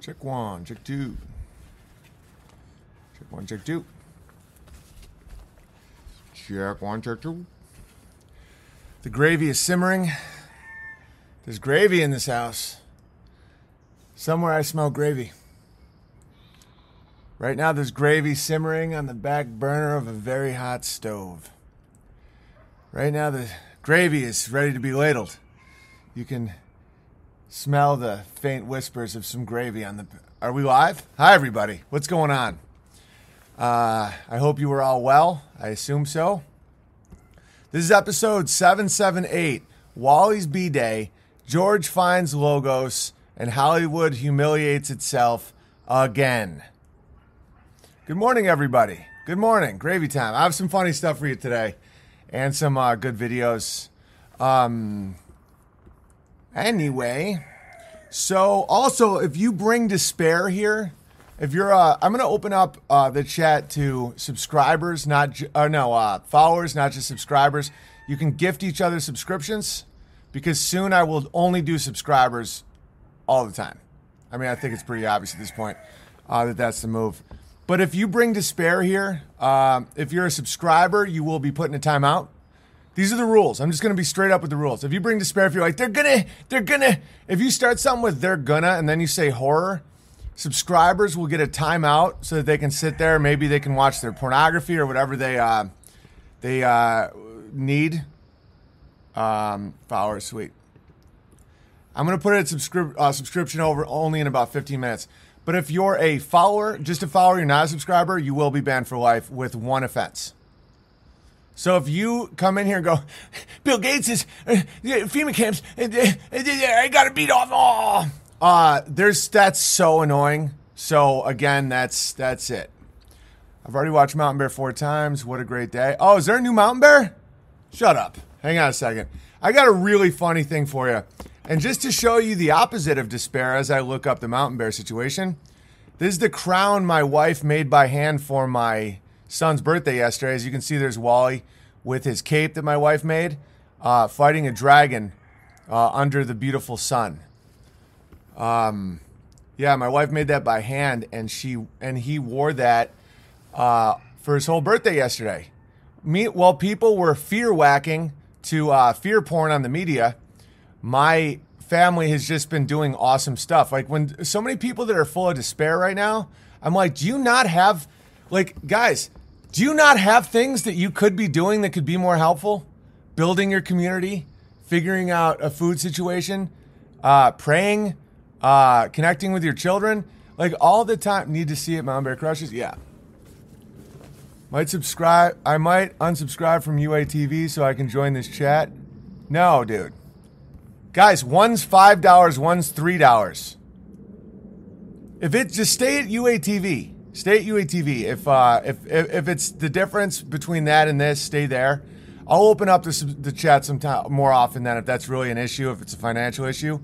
Check one, check two. Check one, check two. Check one, check two. The gravy is simmering. There's gravy in this house. Somewhere I smell gravy. Right now there's gravy simmering on the back burner of a very hot stove. Right now the gravy is ready to be ladled. You can smell the faint whispers of some gravy on the... Are we live? Hi, everybody. What's going on? I hope you were all well. I assume so. This is episode 778, Wally's B-Day, George finds Logos, and Hollywood humiliates itself again. Good morning, everybody. Good morning. Gravy time. I have some funny stuff for you today and some good videos. Anyway, so also, if you bring despair here, if you're, I'm going to open up the chat to subscribers, followers, not just subscribers. You can gift each other subscriptions because soon I will only do subscribers all the time. I mean, I think it's pretty obvious at this point that that's the move. But if you bring despair here, if you're a subscriber, you will be put in a timeout. These are the rules. I'm just going to be straight up with the rules. If you bring despair, if you're like, they're gonna, if you start something with they're gonna, and then you say horror, subscribers will get a timeout so that they can sit there. Maybe they can watch their pornography or whatever they need. Followers, sweet. I'm going to put a subscription over only in about 15 minutes. But if you're a follower, just a follower, you're not a subscriber, you will be banned for life with one offense. So if you come in here and go, Bill Gates is FEMA camps, I got to beat off. That's so annoying. So again, that's it. I've already watched Mountain Bear 4 times. What a great day. Oh, is there a new Mountain Bear? Shut up. Hang on a second. I got a really funny thing for you. And just to show you the opposite of despair as I look up the Mountain Bear situation, this is the crown my wife made by hand for my son's birthday yesterday. As you can see, there's Wally with his cape that my wife made, fighting a dragon under the beautiful sun. Yeah, my wife made that by hand, and he wore that for his whole birthday yesterday. While people were fear whacking to fear porn on the media, my family has just been doing awesome stuff. Like when so many people that are full of despair right now, I'm like, do you not have, guys, do you not have things that you could be doing that could be more helpful? Building your community, figuring out a food situation, praying, connecting with your children, all the time. Need to see it, Mountain Bear Crushes? Yeah. I might unsubscribe from UATV so I can join this chat. No, dude. Guys, one's $5, one's $3. Just stay at UATV. Stay at UATV. If it's the difference between that and this, stay there. I'll open up the chat sometime more often than if that's really an issue, if it's a financial issue.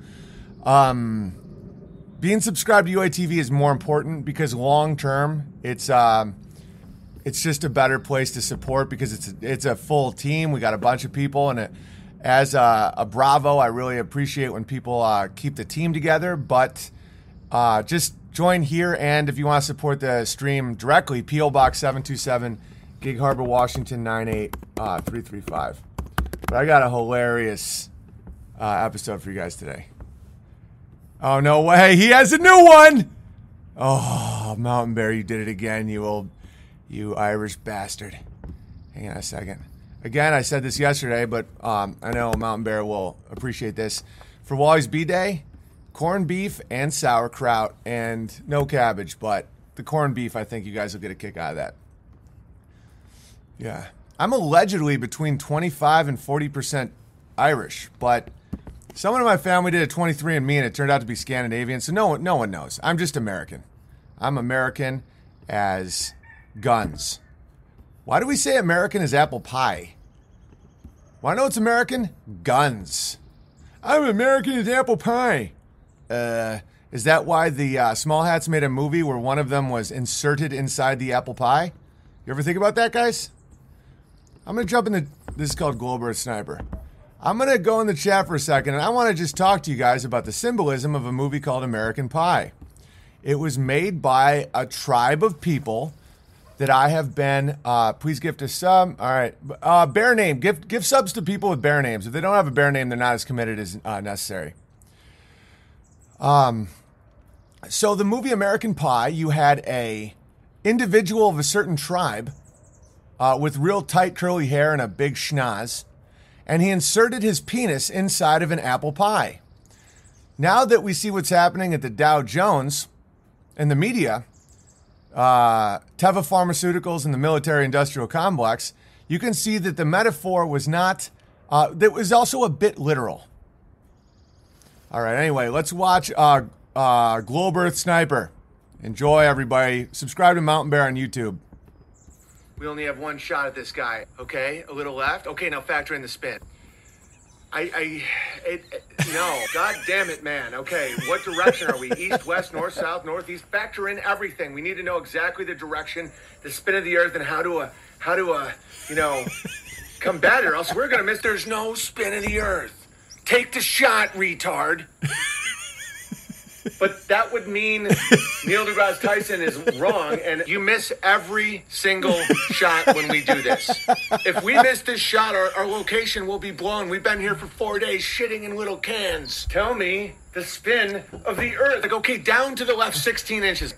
Being subscribed to UATV is more important because long term, it's just a better place to support because it's a full team. We got a bunch of people, and as a Bravo, I really appreciate when people keep the team together. But just join here, and if you want to support the stream directly, P.O. Box 727, Gig Harbor, Washington 98335. But I got a hilarious episode for you guys today. Oh, no way. He has a new one. Oh, Mountain Bear, you did it again, you Irish bastard. Hang on a second. Again, I said this yesterday, but I know Mountain Bear will appreciate this. For Wally's B-Day, corned beef and sauerkraut and no cabbage, but the corned beef, I think you guys will get a kick out of that. Yeah. I'm allegedly between 25 and 40% Irish, but someone in my family did a 23andMe and it turned out to be Scandinavian, so no one knows. I'm just American. I'm American as guns. Why do we say American as apple pie? Why know it's American? Guns. I'm American as apple pie. Is that why the Small Hats made a movie where one of them was inserted inside the apple pie? You ever think about that, guys? I'm going to jump in this is called Global Sniper. I'm going to go in the chat for a second, and I want to just talk to you guys about the symbolism of a movie called American Pie. It was made by a tribe of people that I have been. Please gift a sub. All right, bear name. Give subs to people with bear names. If they don't have a bear name, they're not as committed as necessary. So the movie American Pie, you had a individual of a certain tribe with real tight curly hair and a big schnoz, and he inserted his penis inside of an apple pie. Now that we see what's happening at the Dow Jones and the media, Teva Pharmaceuticals and the military-industrial complex, you can see that the metaphor was not, that was also a bit literal. All right, anyway, let's watch Globe Earth Sniper. Enjoy, everybody. Subscribe to Mountain Bear on YouTube. We only have one shot at this guy. Okay, a little left. Okay, now factor in the spin. No, God damn it, man. Okay, what direction are we? East, west, north, south, northeast? Factor in everything. We need to know exactly the direction, the spin of the earth, and how to combat it, or else we're gonna miss. There's no spin of the earth. Take the shot, retard. But that would mean Neil deGrasse Tyson is wrong, and you miss every single shot when we do this. If we miss this shot, our location will be blown. We've been here for 4 days shitting in little cans. Tell me the spin of the earth. Like, okay, down to the left 16 inches.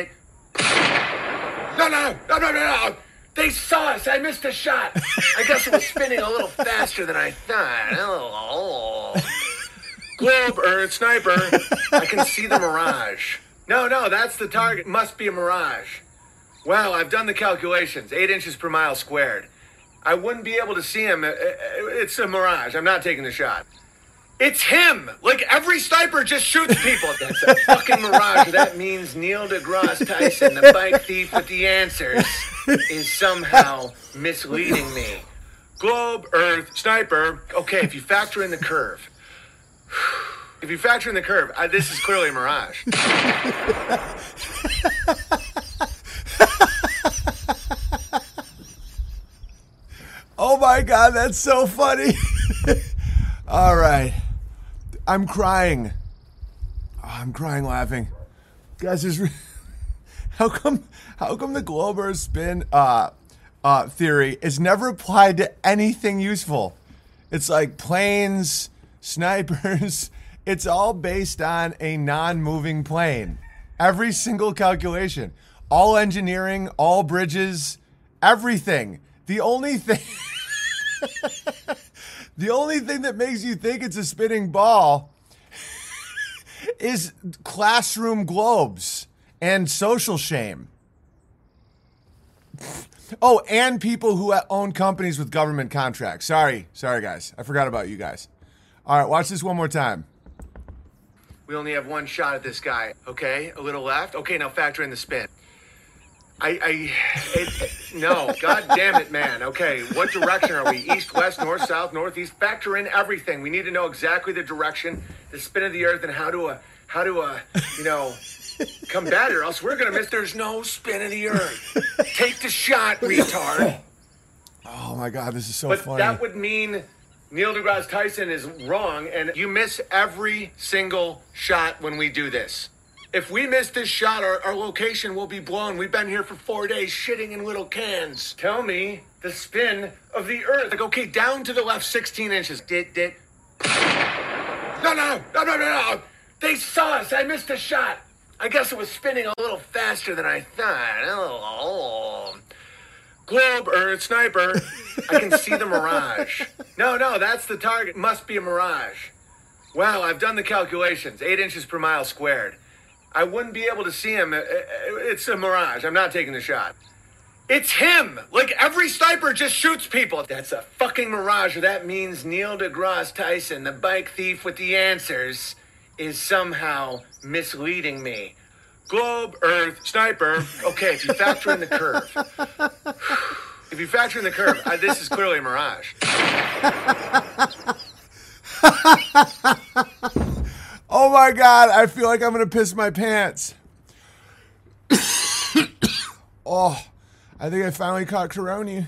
No. They saw us. I missed a shot. I guess it was spinning a little faster than I thought. Oh. Globe Earth Sniper. I can see the mirage. No, that's the target. Must be a mirage. Well, I've done the calculations. 8 inches per mile squared. I wouldn't be able to see him. It's a mirage. I'm not taking the shot. It's him! Like, every sniper just shoots people. That's a fucking mirage. That means Neil deGrasse Tyson, the bike thief with the answers, is somehow misleading me. Globe Earth Sniper. Okay, if you factor in the curve. If you factor in the curve, this is clearly a mirage. Oh my God, that's so funny. All right. I'm crying. Oh, I'm crying laughing. Guys, how come the Globe Earth spin theory is never applied to anything useful? It's like planes, snipers, it's all based on a non-moving plane. Every single calculation, all engineering, all bridges, everything. The only thing that makes you think it's a spinning ball is classroom globes and social shame. Oh, and people who own companies with government contracts. Sorry guys. I forgot about you guys. All right, watch this one more time. We only have one shot at this guy. Okay, a little left. Okay, now factor in the spin. No, God damn it, man. Okay, what direction are we? East, west, north, south, northeast? Factor in everything. We need to know exactly the direction, the spin of the earth, and how to combat it, or else we're gonna miss. There's no spin of the earth. Take the shot, retard. Oh my God, this is so funny. But that would mean Neil deGrasse Tyson is wrong, and you miss every single shot when we do this. If we miss this shot, our location will be blown. We've been here for 4 days shitting in little cans. Tell me the spin of the earth. Like, okay, down to the left 16 inches. No. They saw us. I missed a shot. I guess it was spinning a little faster than I thought. Oh. Globe Earth Sniper. I can see the mirage. No, that's the target. Must be a mirage. Well, I've done the calculations. 8 inches per mile squared. I wouldn't be able to see him. It's a mirage. I'm not taking the shot. It's him! Like, every sniper just shoots people. That's a fucking mirage. That means Neil deGrasse Tyson, the bike thief with the answers, is somehow misleading me. Globe Earth Sniper. Okay, if you factor in the curve. If you factor in the curve, this is clearly a mirage. Oh my God, I feel like I'm going to piss my pants. Oh, I think I finally caught Corona.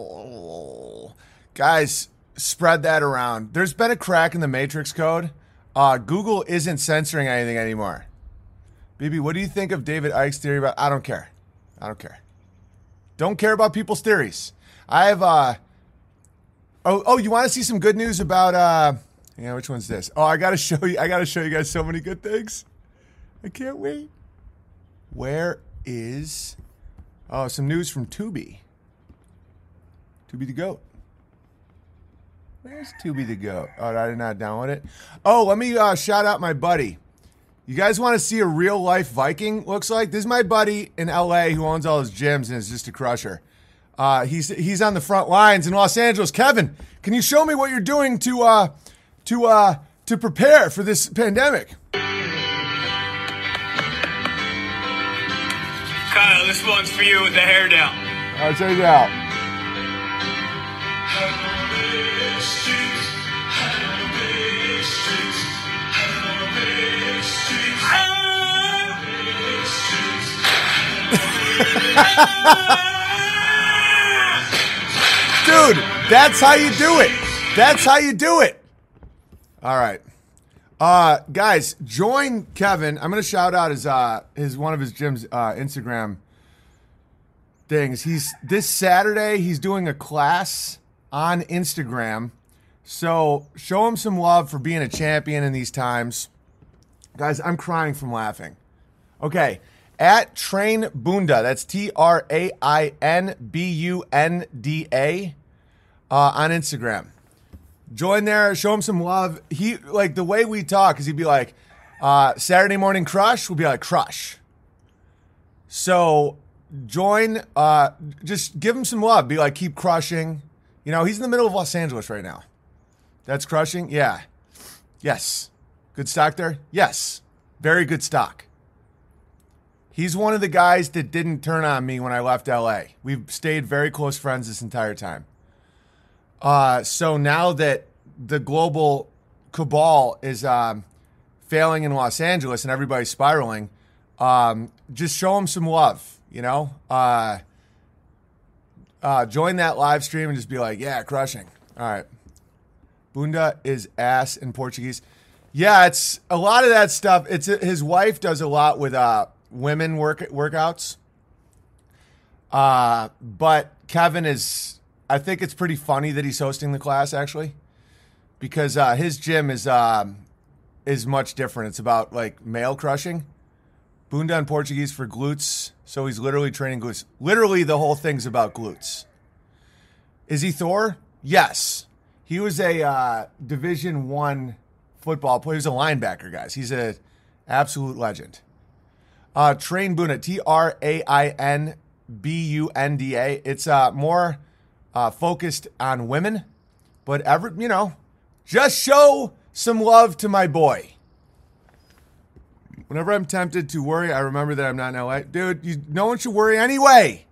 Oh. Guys, spread that around. There's been a crack in the Matrix code. Google isn't censoring anything anymore. BB, what do you think of David Icke's theory about? I don't care. Don't care about people's theories. I have. You want to see some good news about? Which one's this? Oh, I gotta show you guys so many good things. I can't wait. Where is? Oh, some news from Tubi. Tubi the goat. Where's Tubi the goat? Oh, I did not download it. Oh, let me shout out my buddy. You guys want to see a real life Viking looks like? This is my buddy in LA who owns all his gyms and is just a crusher. He's on the front lines in Los Angeles. Kevin, can you show me what you're doing to prepare for this pandemic? Kyle, this one's for you with the hair down. All right, check it out. Dude, that's how you do it. That's how you do it. All right. Guys, join Kevin. I'm going to shout out his one of his gym's Instagram things. This Saturday, he's doing a class on Instagram. So show him some love for being a champion in these times. Guys, I'm crying from laughing. Okay. At Train Bunda, that's TrainBunda on Instagram. Join there, show him some love. He like the way we talk is he'd be like, Saturday morning crush, we'll be like crush. So join, just give him some love. Be like, keep crushing. You know, he's in the middle of Los Angeles right now. That's crushing? Yeah. Yes. Good stock there? Yes. Very good stock. He's one of the guys that didn't turn on me when I left LA. We've stayed very close friends this entire time. So now that the global cabal is failing in Los Angeles and everybody's spiraling, just show him some love, you know? Join that live stream and just be like, yeah, crushing. All right. Bunda is ass in Portuguese. Yeah, it's a lot of that stuff. It's his wife does a lot with women workouts. But Kevin is, I think it's pretty funny that he's hosting the class actually, because his gym is much different. It's about like male crushing. Bunda in Portuguese for glutes. So he's literally training glutes. Literally the whole thing's about glutes. Is he Thor? Yes. He was a Division I football player. He was a linebacker, guys. He's an absolute legend. Train Bunda, TrainBunda. It's more focused on women, but just show some love to my boy. Whenever I'm tempted to worry, I remember that I'm not in LA. Dude, no one should worry anyway.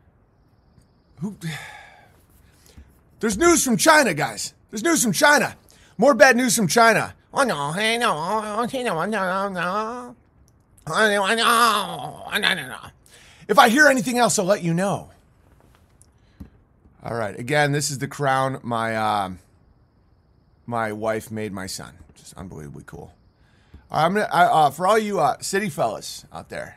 There's news from China, guys. There's news from China. More bad news from China. If I hear anything else, I'll let you know. All right. Again, this is the crown my wife made my son. Just unbelievably cool. For all you city fellas out there.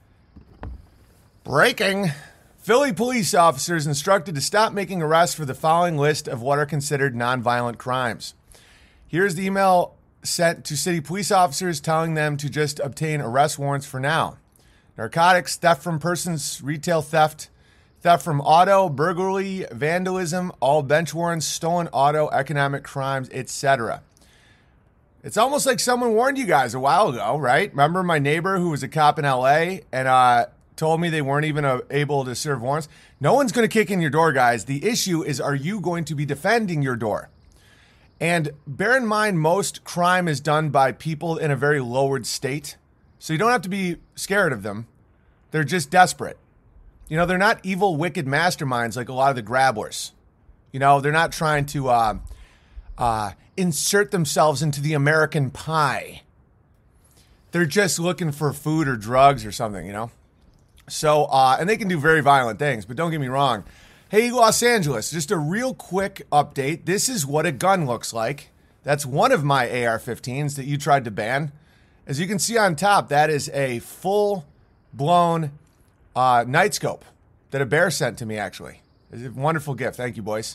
Breaking. Philly police officers instructed to stop making arrests for the following list of what are considered nonviolent crimes. Here's the email sent to city police officers telling them to just obtain arrest warrants for now. Narcotics, theft from persons, retail theft, theft from auto, burglary, vandalism, all bench warrants, stolen auto, economic crimes, etc. It's almost like someone warned you guys a while ago, right? Remember my neighbor who was a cop in LA and told me they weren't even able to serve warrants? No one's going to kick in your door, guys. The issue is, are you going to be defending your door? And bear in mind, most crime is done by people in a very lowered state. So you don't have to be scared of them. They're just desperate. They're not evil, wicked masterminds like a lot of the grabblers. They're not trying to insert themselves into the American pie. They're just looking for food or drugs or something, So, and they can do very violent things, but don't get me wrong. Hey, Los Angeles, just a real quick update. This is what a gun looks like. That's one of my AR-15s that you tried to ban. As you can see on top, that is a full-blown night scope that a bear sent to me, actually. It's a wonderful gift. Thank you, boys.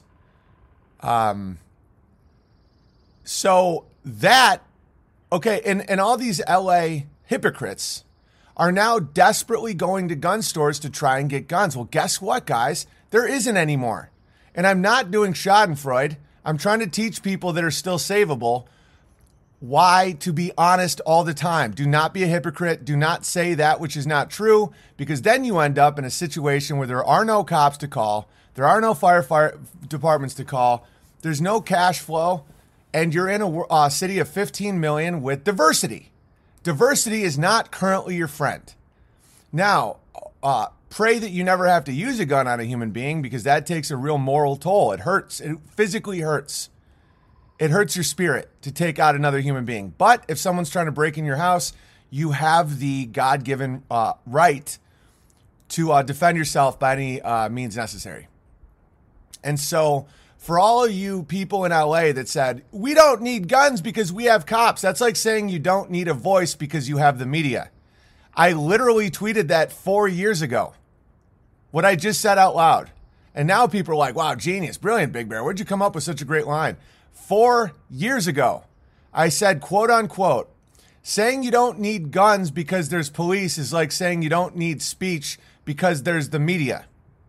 So that, okay, and all these LA hypocrites are now desperately going to gun stores to try and get guns. Well, guess what, guys? There isn't anymore. And I'm not doing Schadenfreude. I'm trying to teach people that are still savable why to be honest all the time. Do not be a hypocrite. Do not say that which is not true, because then you end up in a situation where there are no cops to call. There are no fire departments to call. There's no cash flow. And you're in a city of 15 million with diversity. Diversity is not currently your friend. Now, pray that you never have to use a gun on a human being, because that takes a real moral toll. It hurts. It physically hurts. It hurts your spirit to take out another human being. But if someone's trying to break in your house, you have the God-given right to defend yourself by any means necessary. And so for all of you people in LA that said, we don't need guns because we have cops, that's like saying you don't need a voice because you have the media. I literally tweeted that 4 years ago, what I just said out loud. And now people are like, wow, genius, brilliant, Big Bear. Where'd you come up with such a great line? 4 years ago, I said, quote unquote, saying you don't need guns because there's police is like saying you don't need speech because there's the media.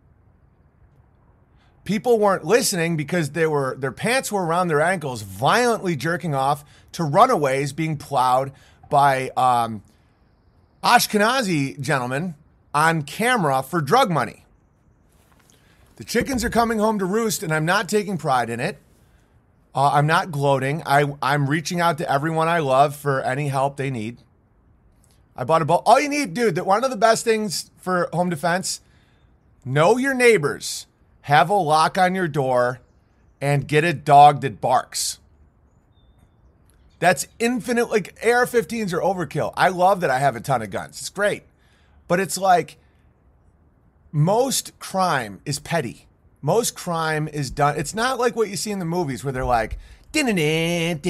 People weren't listening because their pants were around their ankles, violently jerking off to runaways being plowed by Ashkenazi gentlemen on camera for drug money. The chickens are coming home to roost, and I'm not taking pride in it. I'm not gloating. I'm reaching out to everyone I love for any help they need. I bought a bolt. All you need, dude, that one of the best things for home defense, know your neighbors. Have a lock on your door and get a dog that barks. That's infinite. Like, AR-15s are overkill. I love that I have a ton of guns. It's great. But it's like most crime is petty. Most crime is done. It's not like what you see in the movies where they're like, it's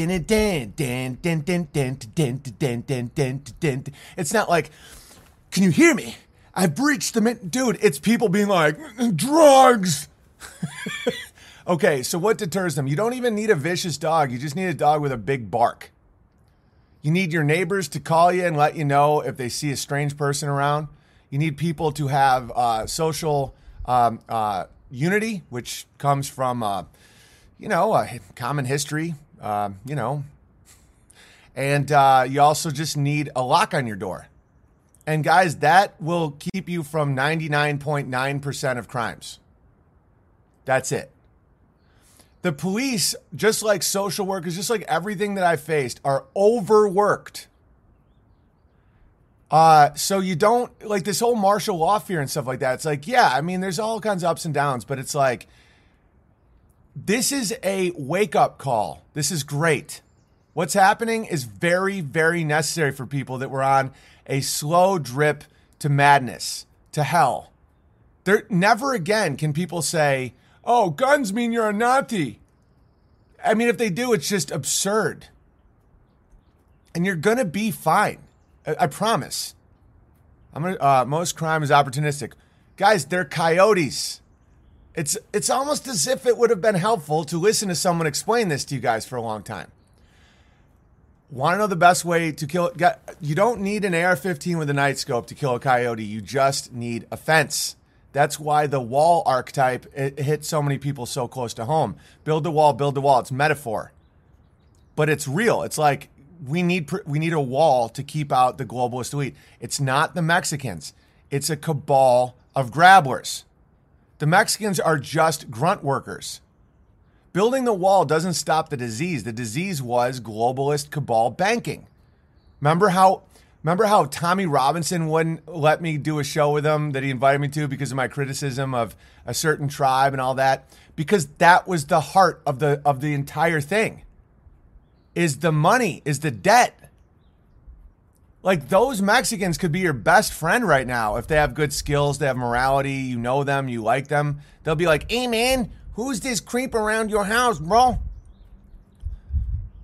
not like, can you hear me? I breached the dude. It's people being like, drugs. Okay, so what deters them? You don't even need a vicious dog. You just need a dog with a big bark. You need your neighbors to call you and let you know if they see a strange person around. You need people to have social unity, which comes from, a common history, And you also just need a lock on your door. And guys, that will keep you from 99.9% of crimes. That's it. The police, just like social workers, just like everything that I've faced, are overworked. So you don't, like this whole martial law fear and stuff like that. It's like, yeah, I mean, there's all kinds of ups and downs, but it's like, this is a wake-up call. This is great. What's happening is very, very necessary for people that were on a slow drip to madness, to hell. There never again can people say, oh, guns mean you're a Nazi. I mean, if they do, it's just absurd. And you're going to be fine. I promise. Most crime is opportunistic. Guys, they're coyotes. It's almost as if it would have been helpful to listen to someone explain this to you guys for a long time. Want to know the best way to kill it? You don't need an AR-15 with a night scope to kill a coyote. You just need a fence. That's why the wall archetype it hit so many people so close to home. Build the wall, build the wall. It's metaphor, but it's real. It's like we need a wall to keep out the globalist elite. It's not the Mexicans. It's a cabal of grabblers. The Mexicans are just grunt workers. Building the wall doesn't stop the disease. The disease was globalist cabal banking. Remember how Tommy Robinson wouldn't let me do a show with him that he invited me to because of my criticism of a certain tribe and all that? Because that was the heart of the entire thing. Is the money, is the debt. Like, those Mexicans could be your best friend right now if they have good skills, they have morality, you know them, you like them. They'll be like, hey man, who's this creep around your house, bro?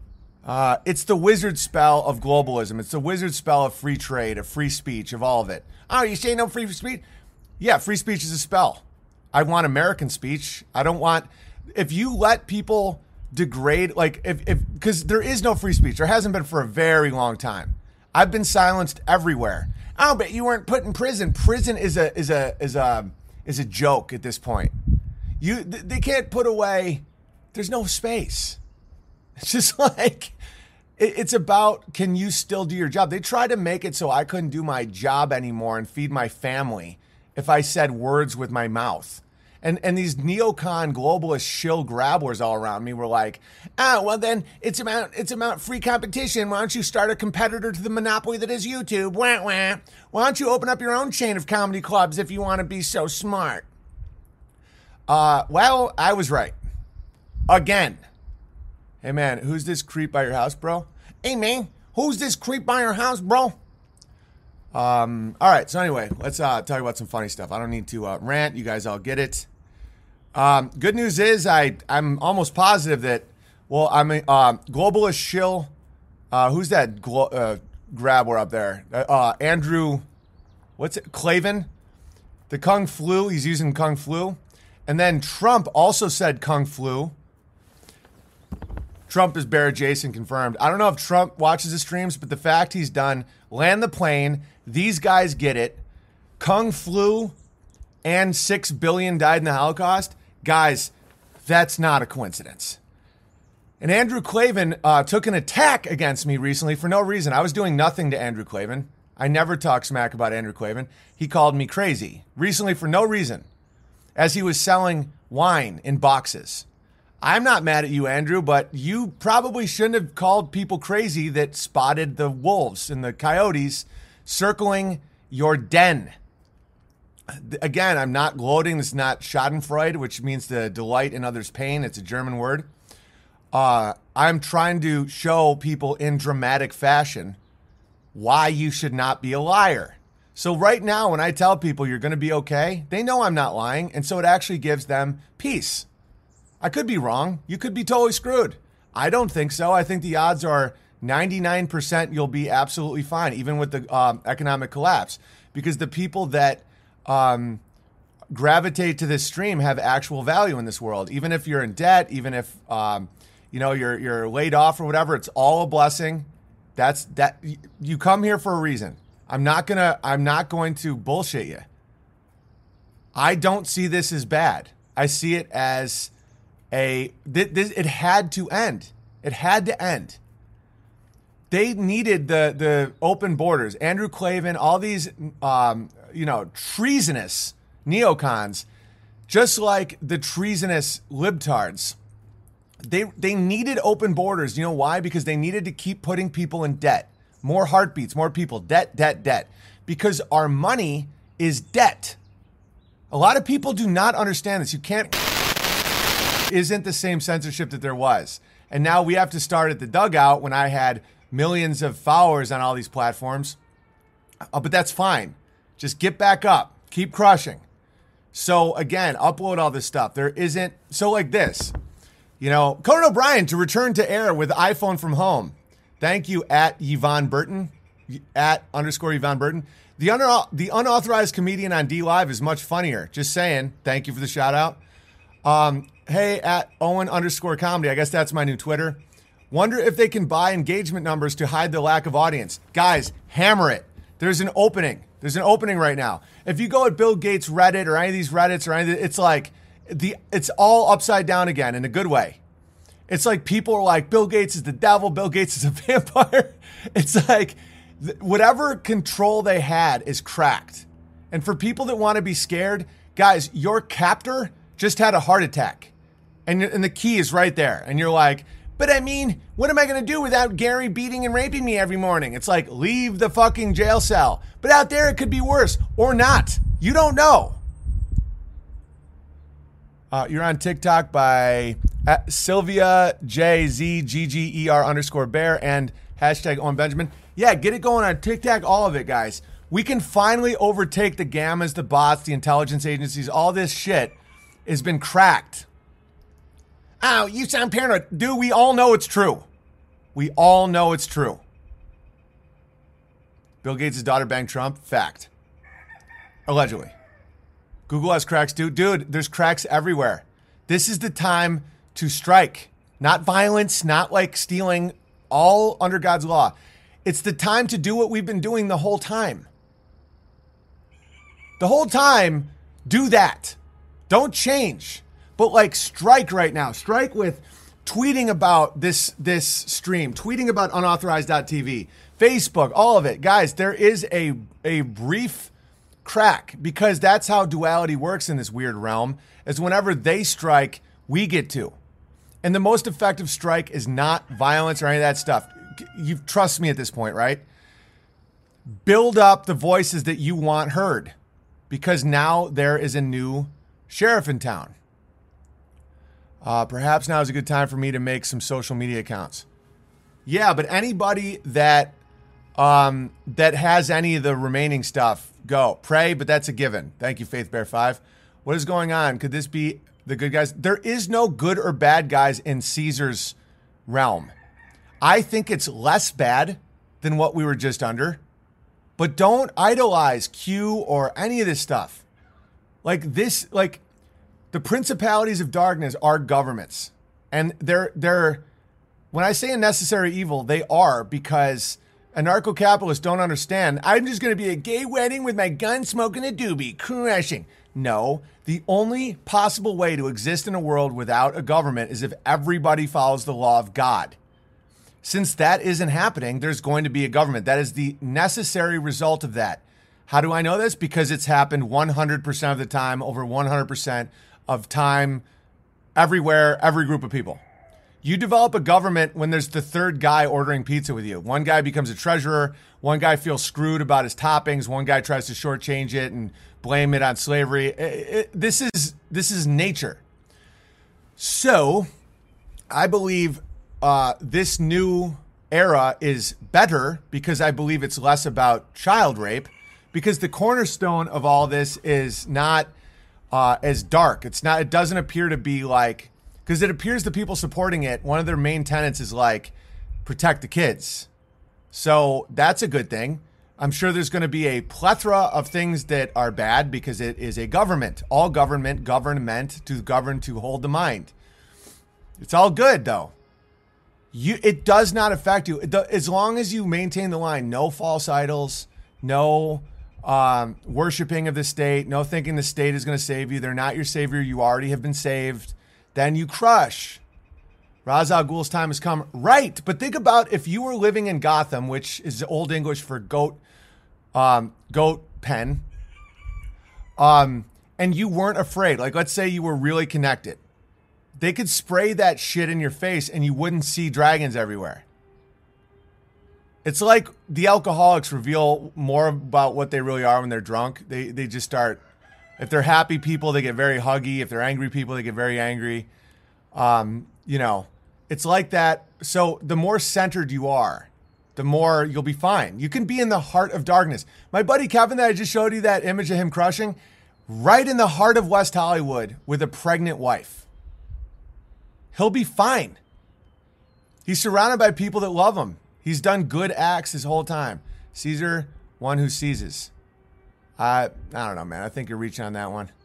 It's the wizard spell of globalism. It's the wizard spell of free trade, of free speech, of all of it. Oh, you say no free speech? Yeah, free speech is a spell. I want American speech. I don't want... If you let people degrade, like, because there is no free speech. There hasn't been for a very long time. I've been silenced everywhere. Oh, but you weren't put in prison. Prison is a joke at this point. They can't put away... There's no space. It's just like... It's about, can you still do your job? They tried to make it so I couldn't do my job anymore and feed my family if I said words with my mouth. And these neocon globalist shill grabblers all around me were like, well then it's about free competition. Why don't you start a competitor to the monopoly that is YouTube? Wah, wah. Why don't you open up your own chain of comedy clubs if you want to be so smart? Well, I was right. Again. Hey, man, who's this creep by your house, bro? Hey, man, who's this creep by your house, bro? All right, so anyway, let's talk about some funny stuff. I don't need to rant. You guys all get it. Good news is I'm almost positive that, I'm a globalist shill. Who's that grabber up there? Andrew, Klavan? The Kung Flu. He's using Kung Flu. And then Trump also said Kung Flu. Trump is Barrett Jason confirmed. I don't know if Trump watches the streams, but the fact he's done, land the plane, these guys get it. Kung Flu and 6 billion died in the Holocaust. Guys, that's not a coincidence. And Andrew Klavan took an attack against me recently for no reason. I was doing nothing to Andrew Klavan. I never talk smack about Andrew Klavan. He called me crazy recently for no reason as he was selling wine in boxes. I'm not mad at you, Andrew, but you probably shouldn't have called people crazy that spotted the wolves and the coyotes circling your den. Again, I'm not gloating. This is not Schadenfreude, which means to delight in others' pain. It's a German word. I'm trying to show people in dramatic fashion why you should not be a liar. So right now, when I tell people you're going to be okay, they know I'm not lying, and so it actually gives them peace. I could be wrong. You could be totally screwed. I don't think so. I think the odds are 99% you'll be absolutely fine, even with the economic collapse, because the people that gravitate to this stream have actual value in this world. Even if you're in debt, even if you're laid off or whatever, it's all a blessing. You come here for a reason. I'm not going to bullshit you. I don't see this as bad. I see it as it had to end. It had to end. They needed the open borders. Andrew Klavan, all these treasonous neocons, just like the treasonous libtards. They needed open borders. You know why? Because they needed to keep putting people in debt. More heartbeats, more people. Debt, debt, debt. Because our money is debt. A lot of people do not understand this. Isn't the same censorship that there was. And now we have to start at the dugout when I had millions of followers on all these platforms. But that's fine. Just get back up. Keep crushing. So again, upload all this stuff. So like this, Conan O'Brien to return to air with iPhone from home. Thank you at Yvonne Burton, @_Yvonne Burton. The unauthorized comedian on DLive is much funnier. Just saying. Thank you for the shout out. Hey, at Owen_comedy. I guess that's my new Twitter. Wonder if they can buy engagement numbers to hide the lack of audience. Guys, hammer it. There's an opening. There's an opening right now. If you go at Bill Gates Reddit or any of these Reddits or anything, it's like it's all upside down again in a good way. It's like people are like, Bill Gates is the devil. Bill Gates is a vampire. It's like whatever control they had is cracked. And for people that want to be scared, guys, your captor just had a heart attack. And the key is right there. And you're like, but I mean, what am I going to do without Gary beating and raping me every morning? It's like, leave the fucking jail cell. But out there, it could be worse or not. You don't know. You're on TikTok by Sylvia JZGGER_bear and #OwenBenjamin. Yeah, get it going on TikTok, all of it, guys. We can finally overtake the gammas, the bots, the intelligence agencies. All this shit has been cracked. Oh, you sound paranoid. Dude, we all know it's true. We all know it's true. Bill Gates' daughter banged Trump? Fact. Allegedly. Google has cracks too. Dude, there's cracks everywhere. This is the time to strike. Not violence, not like stealing, all under God's law. It's the time to do what we've been doing the whole time. The whole time, do that. Don't change. But like strike right now. Strike with tweeting about this stream, tweeting about unauthorized.tv, Facebook, all of it. Guys, there is a brief crack because that's how duality works in this weird realm, is whenever they strike, we get to. And the most effective strike is not violence or any of that stuff. You trust me at this point, right? Build up the voices that you want heard because now there is a new sheriff in town. Perhaps now is a good time for me to make some social media accounts. Yeah, but anybody that has any of the remaining stuff, go. Pray, but that's a given. Thank you, Faith Bear 5. What is going on? Could this be the good guys? There is no good or bad guys in Caesar's realm. I think it's less bad than what we were just under. But don't idolize Q or any of this stuff. Like this, like the principalities of darkness are governments. And they're when I say a necessary evil, they are, because anarcho-capitalists don't understand. I'm just going to be a gay wedding with my gun smoking a doobie, crashing. No, the only possible way to exist in a world without a government is if everybody follows the law of God. Since that isn't happening, there's going to be a government. That is the necessary result of that. How do I know this? Because it's happened 100% of the time, over 100% of time, everywhere, every group of people. You develop a government when there's the third guy ordering pizza with you. One guy becomes a treasurer. One guy feels screwed about his toppings. One guy tries to shortchange it and blame it on slavery. This is nature. So I believe this new era is better because I believe it's less about child rape, because the cornerstone of all this is not as dark. It's not. It doesn't appear to be like, because it appears the people supporting it, one of their main tenets is like protect the kids. So that's a good thing. I'm sure there's going to be a plethora of things that are bad because it is a government. All government to govern, to hold the mind. It's all good though. It does not affect you. As long as you maintain the line, no false idols, no worshiping of the state, no thinking the state is going to save you. They're not your savior. You already have been saved. Then you crush. Ra's al Ghul's time has come. Right. But think about if you were living in Gotham, which is Old English for goat pen, and you weren't afraid. Like, let's say you were really connected. They could spray that shit in your face and you wouldn't see dragons everywhere. It's like the alcoholics reveal more about what they really are when they're drunk. They just start, if they're happy people, they get very huggy. If they're angry people, they get very angry. It's like that. So the more centered you are, the more you'll be fine. You can be in the heart of darkness. My buddy Kevin that I just showed you that image of him crushing, right in the heart of West Hollywood with a pregnant wife. He'll be fine. He's surrounded by people that love him. He's done good acts his whole time. Caesar, one who seizes. I don't know, man. I think you're reaching on that one.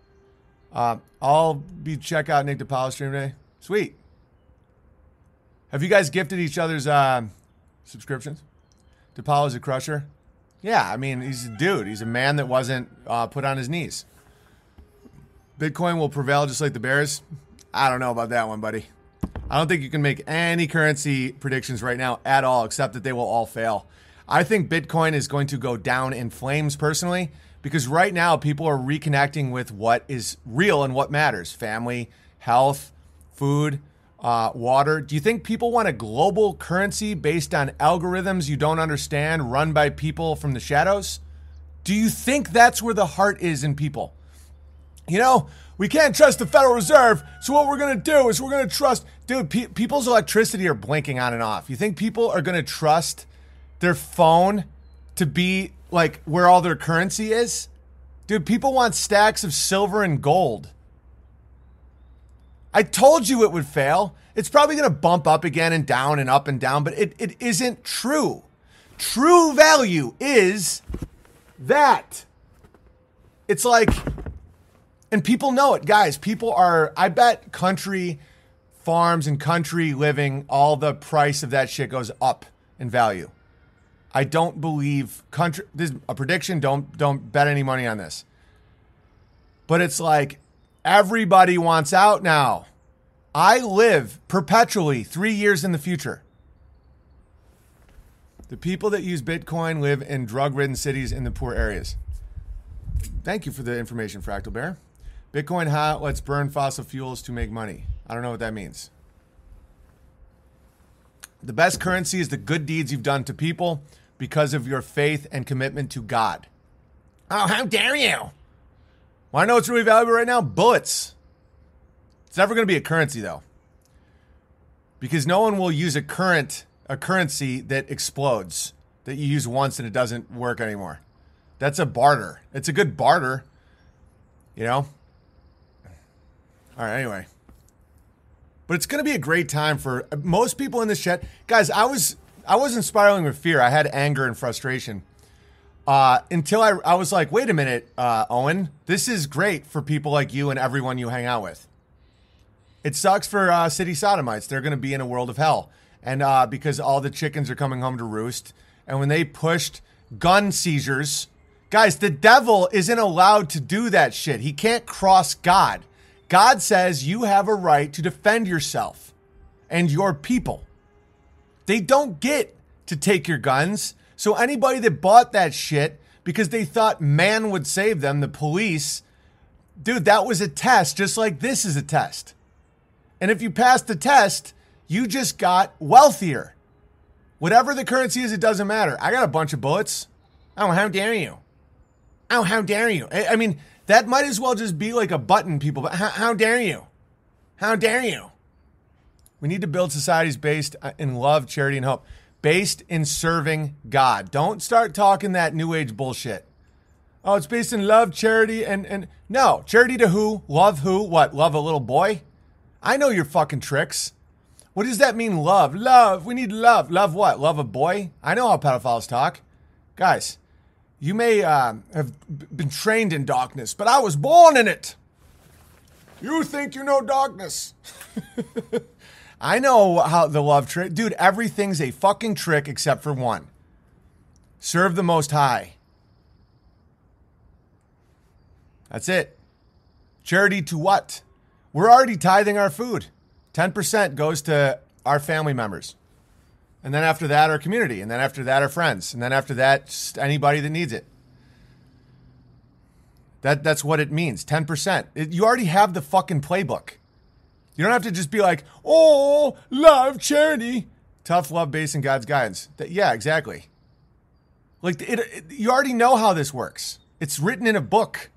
Check out Nick DiPaolo stream today. Sweet. Have you guys gifted each other's subscriptions? DiPaolo's a crusher. Yeah, I mean, he's a dude. He's a man that wasn't put on his knees. Bitcoin will prevail just like the bears. I don't know about that one, buddy. I don't think you can make any currency predictions right now at all, except that they will all fail. I think Bitcoin is going to go down in flames personally, because right now people are reconnecting with what is real and what matters. Family, health, food, water. Do you think people want a global currency based on algorithms you don't understand, run by people from the shadows? Do you think that's where the heart is in people? You know, we can't trust the Federal Reserve, so what we're going to do is we're going to trust... Dude, people's electricity are blinking on and off. You think people are going to trust their phone to be like where all their currency is? Dude, people want stacks of silver and gold. I told you it would fail. It's probably going to bump up again and down and up and down, but it isn't true. True value is that. It's like, and people know it. Guys, people are, I bet country farms and country living, all the price of that shit goes up in value. I don't believe country, this is a prediction, don't bet any money on this. But it's like everybody wants out now. I live perpetually 3 years in the future. The people that use Bitcoin live in drug-ridden cities in the poor areas. Thank you for the information, Fractal Bear. Bitcoin hot, let's burn fossil fuels to make money. I don't know what that means. The best currency is the good deeds you've done to people because of your faith and commitment to God. Oh, how dare you? Well, I know what's really valuable right now? Bullets. It's never going to be a currency, though. Because no one will use a currency that explodes, that you use once and it doesn't work anymore. That's a barter. It's a good barter, you know? All right, anyway. But it's going to be a great time for most people in this chat. Guys, I wasn't spiraling with fear. I had anger and frustration. Until I was like, wait a minute, Owen, this is great for people like you and everyone you hang out with. It sucks for city sodomites. They're going to be in a world of hell. And because all the chickens are coming home to roost. And when they pushed gun seizures, guys, the devil isn't allowed to do that shit. He can't cross God. God says you have a right to defend yourself and your people. They don't get to take your guns. So anybody that bought that shit because they thought man would save them, the police, dude, that was a test, just like this is a test. And if you pass the test, you just got wealthier. Whatever the currency is, it doesn't matter. I got a bunch of bullets. Oh, how dare you? Oh, how dare you? I mean, that might as well just be like a button, people. But how dare you? How dare you? We need to build societies based in love, charity, and hope. Based in serving God. Don't start talking that new age bullshit. Oh, it's based in love, charity, and no. Charity to who? Love who? What? Love a little boy? I know your fucking tricks. What does that mean, love? Love. We need love. Love what? Love a boy? I know how pedophiles talk. Guys, you may have been trained in darkness, but I was born in it. You think you know darkness. I know how the love trick. Dude, everything's a fucking trick except for one. Serve the Most High. That's it. Charity to what? We're already tithing our food. 10% goes to our family members. And then after that, our community. And then after that, our friends. And then after that, just anybody that needs it. That's what it means, 10%. You already have the fucking playbook. You don't have to just be like, oh, love, charity. Tough love based in God's guidance. Yeah, exactly. Like, you already know how this works. It's written in a book.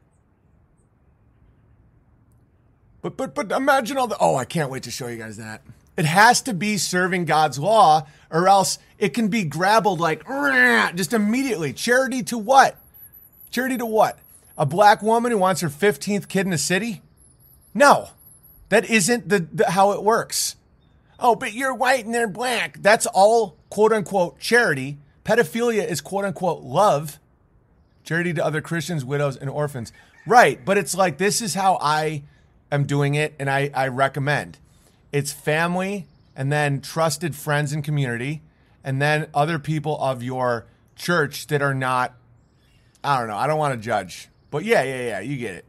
But imagine all the, oh, I can't wait to show you guys that. It has to be serving God's law, or else it can be grabbled like, just immediately. Charity to what? Charity to what? A black woman who wants her 15th kid in the city? No, that isn't the how it works. Oh, but you're white and they're black. That's all quote unquote charity. Pedophilia is quote unquote love. Charity to other Christians, widows, and orphans. Right, but it's like, this is how I am doing it, and I recommend. It's family, and then trusted friends and community, and then other people of your church that are not, I don't know, I don't want to judge. But yeah, you get it.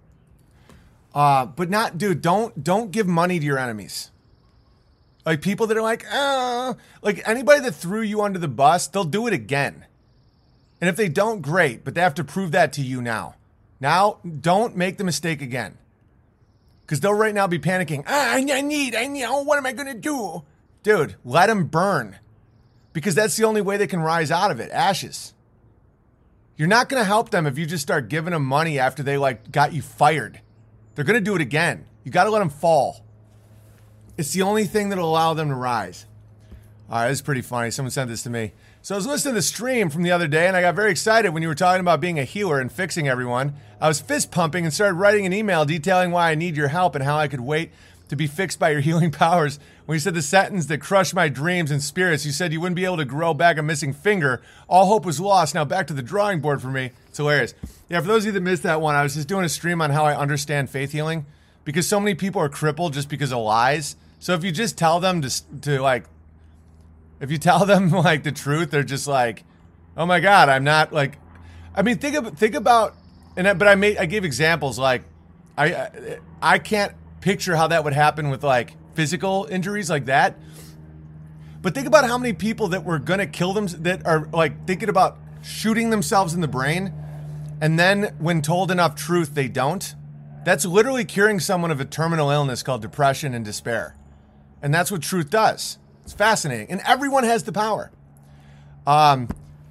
But not, dude, don't give money to your enemies. Like people that are like anybody that threw you under the bus, they'll do it again. And if they don't, great, but they have to prove that to you now. Now, don't make the mistake again. Because they'll right now be panicking. I need, oh, what am I going to do? Dude, let them burn. Because that's the only way they can rise out of it, ashes. You're not going to help them if you just start giving them money after they got you fired. They're going to do it again. You got to let them fall. It's the only thing that'll allow them to rise. All right, this is pretty funny. Someone sent this to me. So I was listening to the stream from the other day, and I got very excited when you were talking about being a healer and fixing everyone. I was fist pumping and started writing an email detailing why I need your help and how I could wait to be fixed by your healing powers. When you said the sentence that crushed my dreams and spirits, you said you wouldn't be able to grow back a missing finger. All hope was lost. Now back to the drawing board for me. It's hilarious. Yeah, for those of you that missed that one, I was just doing a stream on how I understand faith healing, because so many people are crippled just because of lies. So if you just tell them if you tell them like the truth, they're just like, oh my God, I'm not like, I mean, think about, but I gave examples like, I can't picture how that would happen with like physical injuries like that. But think about how many people that were going to kill them that are like thinking about shooting themselves in the brain. And then when told enough truth, they don't. That's literally curing someone of a terminal illness called depression and despair. And that's what truth does. It's fascinating. And everyone has the power. Ryan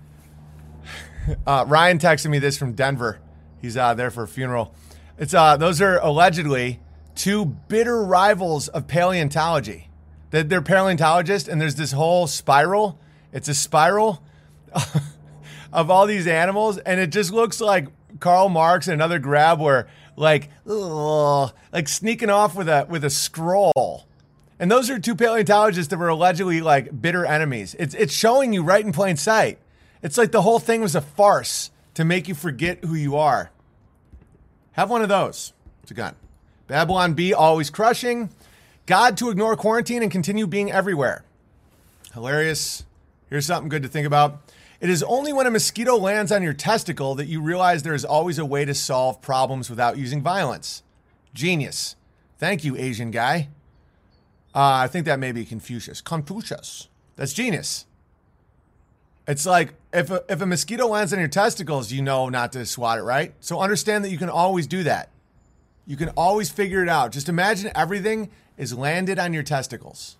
texted me this from Denver. He's there for a funeral. It's those are allegedly two bitter rivals of paleontology. They're paleontologists, and there's this whole spiral. It's a spiral of all these animals, and it just looks like Karl Marx and another grab were like sneaking off with a scroll. And those are two paleontologists that were allegedly like bitter enemies. It's showing you right in plain sight. It's like the whole thing was a farce to make you forget who you are. Have one of those. It's a gun. Babylon Bee, always crushing. God to ignore quarantine and continue being everywhere. Hilarious. Here's something good to think about. It is only when a mosquito lands on your testicle that you realize there is always a way to solve problems without using violence. Genius. Thank you, Asian guy. I think that may be Confucius. That's genius. It's like if a mosquito lands on your testicles, you know not to swat it, right? So understand that you can always do that. You can always figure it out. Just imagine everything is landed on your testicles.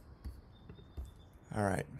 All right.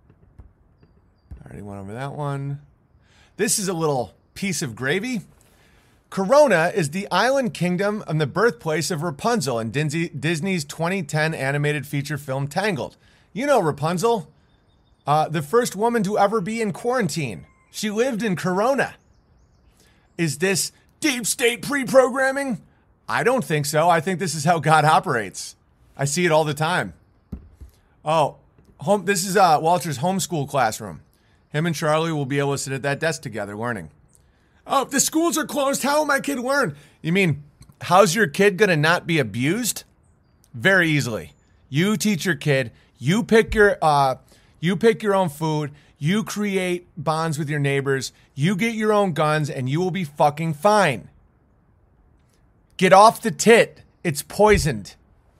I already went over that one. This is a little piece of gravy. Corona is the island kingdom and the birthplace of Rapunzel in Disney's 2010 animated feature film Tangled. You know Rapunzel, the first woman to ever be in quarantine. She lived in Corona. Is this deep state pre-programming? I don't think so. I think this is how God operates. I see it all the time. Oh, this is Walter's homeschool classroom. Him and Charlie will be able to sit at that desk together learning. Oh, if the schools are closed, how will my kid learn? You mean, how's your kid going to not be abused? Very easily. You teach your kid. You pick your own food. You create bonds with your neighbors. You get your own guns, and you will be fucking fine. Get off the tit. It's poisoned.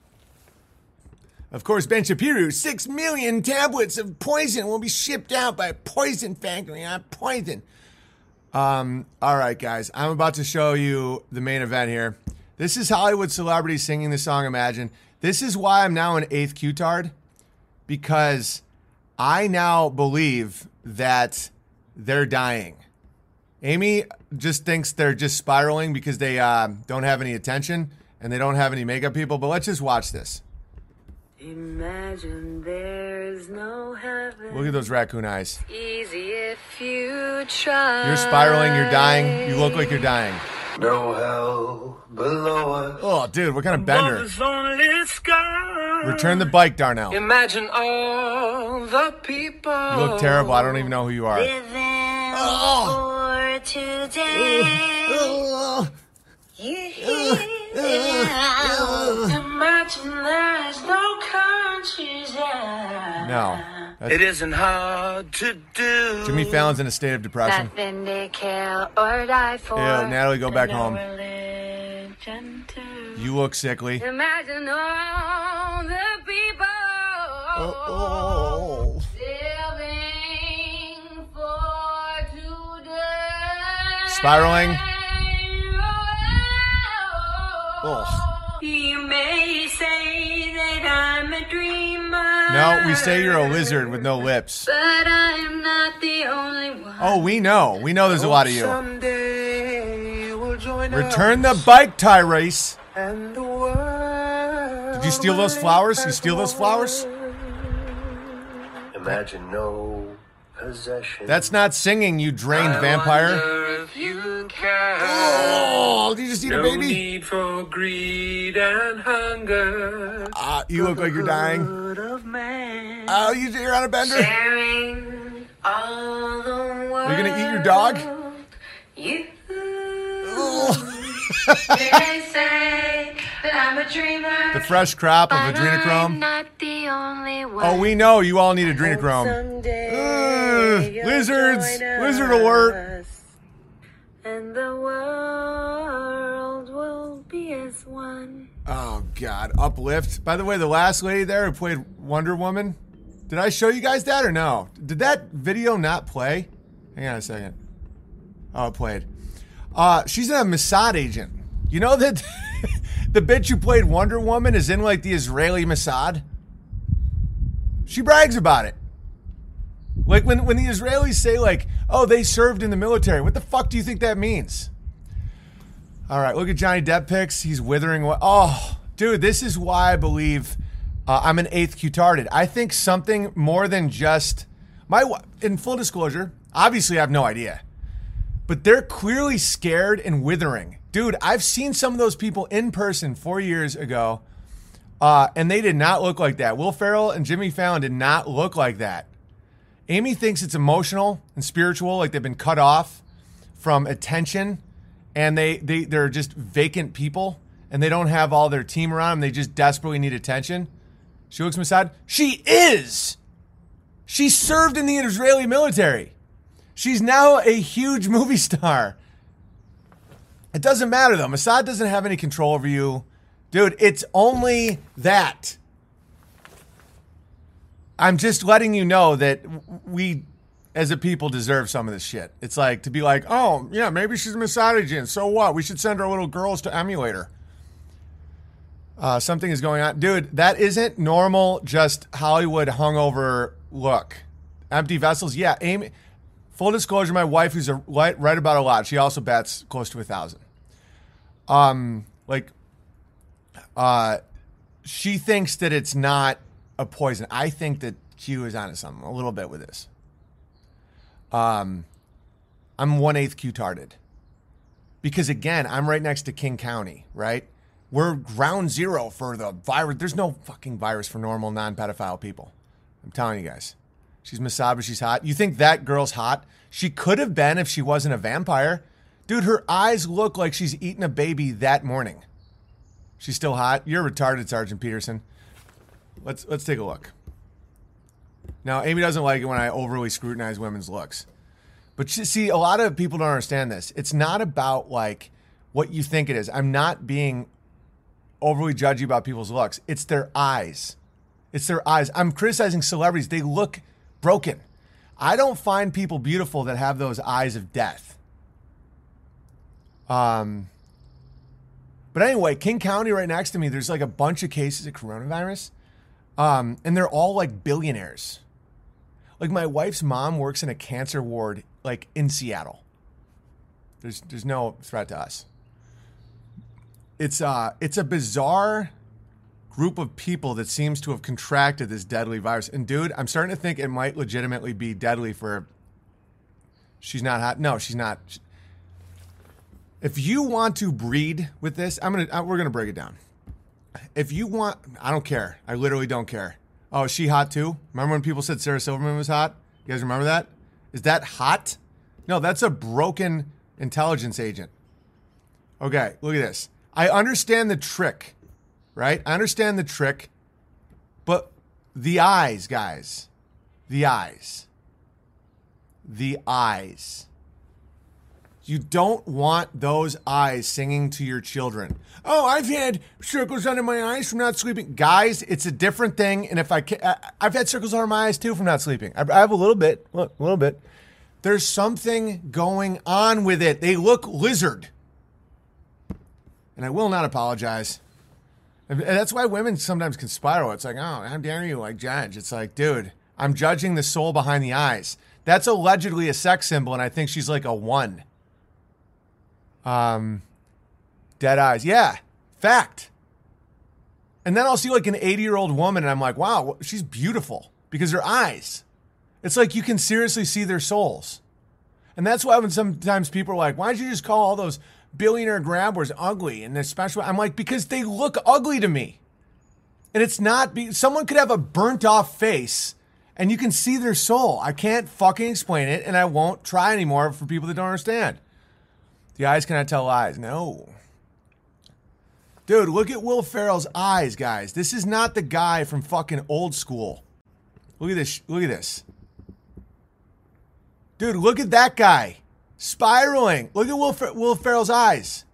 Of course, Ben Shapiro, 6 million tablets of poison will be shipped out by a poison factory. I'm poison. All right, guys. I'm about to show you the main event here. This is Hollywood celebrities singing the song Imagine. This is why I'm now an 8th Q-tard, because I now believe that they're dying. Amy just thinks they're just spiraling because they don't have any attention and they don't have any makeup people, but let's just watch this. Imagine there's no heaven. Look at those raccoon eyes. Easy if you try. You're spiraling, you're dying. You look like you're dying. No hell below us. Oh, dude, what kind of bender? Return the bike, Darnell. Imagine all the people. You look terrible. I don't even know who you are. Living for today. Imagine there's no countries. No. It isn't hard to do. Jimmy Fallon's in a state of depression. Nothing they kill or die for. Ew, Natalie, go back home. Religion too. You look sickly. Imagine all the people living for today. Spiraling. Oh. You may say that I'm a dreamer. No, we say you're a lizard with no lips. But I'm not the only one. Oh, we know. We know there's a lot of you. Someday we'll join Return the bike, Tyrese. and the world. Did you steal those flowers? You steal those flowers? Imagine no possession. That's not singing, you drained vampire. If you can. Oh, did you just eat a No baby? need for greed and hunger. You look like you're dying. Good of man. Oh, you're on a bender? Sharing all the world. Are you going to eat your dog? You. They say that I'm a dreamer. The fresh crop of but I'm adrenochrome. not the only one. Oh, we know you all need adrenochrome. Someday you'll Lizards. join Lizard alert. us, and the world will be as one. Oh, God. Uplift. By the way, the last lady there who played Wonder Woman, did I show you guys that or no? Did that video not play? Hang on a second. Oh, it played. She's a Mossad agent. You know that the bitch who played Wonder Woman is in like the Israeli Mossad? She brags about it. Like when the Israelis say like, oh, they served in the military. What the fuck do you think that means? All right, look at Johnny Depp pics. He's withering. Oh, dude, this is why I believe I'm an eighth Q-tarded. I think something more than just in full disclosure, obviously I have no idea. But they're clearly scared and withering. Dude, I've seen some of those people in person 4 years ago, and they did not look like that. Will Ferrell and Jimmy Fallon did not look like that. Amy thinks it's emotional and spiritual, like they've been cut off from attention, and they're just vacant people, and they don't have all their team around them. They just desperately need attention. She looks Mossad. She is! She served in the Israeli military. She's now a huge movie star. It doesn't matter, though. Mossad doesn't have any control over you. Dude, it's only that. I'm just letting you know that we, as a people, deserve some of this shit. It's like, to be like, oh, yeah, maybe she's a Mossad agent. So what? We should send our little girls to emulate her. Something is going on. Dude, that isn't normal, just Hollywood hungover look. Empty vessels? Yeah, Amy... Full disclosure, my wife, who's right about a lot, she also bets close to 1,000. She thinks that it's not a poison. I think that Q is onto something a little bit with this. I'm 1/8 Q-tarded. Because again, I'm right next to King County, right? We're ground zero for the virus. There's no fucking virus for normal, non-pedophile people. I'm telling you guys. She's Mossad, but she's hot. You think that girl's hot? She could have been if she wasn't a vampire. Dude, her eyes look like she's eaten a baby that morning. She's still hot. You're retarded, Sergeant Peterson. Let's take a look. Now, Amy doesn't like it when I overly scrutinize women's looks. But see, a lot of people don't understand this. It's not about like what you think it is. I'm not being overly judgy about people's looks. It's their eyes. It's their eyes. I'm criticizing celebrities. They look broken. I don't find people beautiful that have those eyes of death. But anyway, King County right next to me, there's like a bunch of cases of coronavirus. And they're all like billionaires. Like my wife's mom works in a cancer ward like in Seattle. There's no threat to us. It's a bizarre group of people that seems to have contracted this deadly virus. And dude, I'm starting to think it might legitimately be deadly for... She's not hot. No, she's not. If you want to breed with this, we're going to break it down. If you want, I don't care. I literally don't care. Oh, is she hot too? Remember when people said Sarah Silverman was hot? You guys remember that? Is that hot? No, that's a broken intelligence agent. Okay, look at this. I understand the trick. Right? I understand the trick, but the eyes, guys, the eyes. You don't want those eyes singing to your children. Oh, I've had circles under my eyes from not sleeping. Guys, it's a different thing. And if I've had circles under my eyes too from not sleeping. I have a little bit. There's something going on with it. They look lizard. And I will not apologize. And that's why women sometimes can spiral. It's like, oh, how dare you like judge? It's like, dude, I'm judging the soul behind the eyes. That's allegedly a sex symbol, and I think she's like a 1. Dead eyes. Yeah, fact. And then I'll see like an 80-year-old woman, and I'm like, wow, she's beautiful because her eyes. It's like you can seriously see their souls. And that's why when sometimes people are like, why don't you just call all those billionaire grabber's ugly, and especially I'm like, because they look ugly to me. And it's not, someone could have a burnt off face and you can see their soul. I can't fucking explain it, and I won't try anymore for people that don't understand. The eyes cannot tell lies. No. Dude, look at Will Ferrell's eyes, guys. This is not the guy from fucking Old School. Look at this. Look at this. Dude, look at that guy. Spiraling. Look at Will Ferrell's eyes.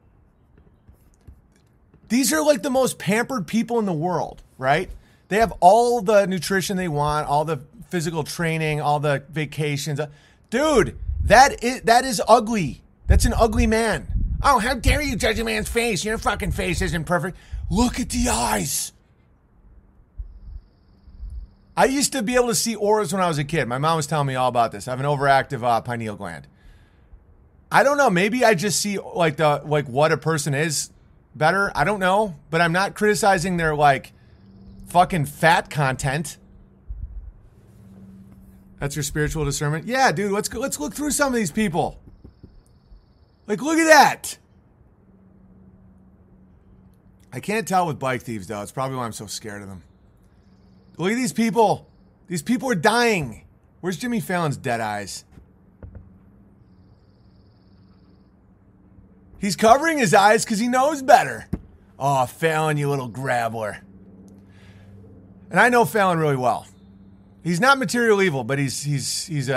These are like the most pampered people in the world, right? They have all the nutrition they want, all the physical training, all the vacations. Dude, that is ugly. That's an ugly man. Oh, how dare you judge a man's face? Your fucking face isn't perfect. Look at the eyes. I used to be able to see auras when I was a kid. My mom was telling me all about this. I have an overactive pineal gland. I don't know. Maybe I just see like what a person is better. I don't know, but I'm not criticizing their like fucking fat content. That's your spiritual discernment? Yeah, dude, let's look through some of these people. Like, look at that. I can't tell with bike thieves, though. It's probably why I'm so scared of them. Look at these people. These people are dying. Where's Jimmy Fallon's dead eyes? He's covering his eyes because he knows better. Oh, Fallon, you little grabbler. And I know Fallon really well. He's not material evil, but he's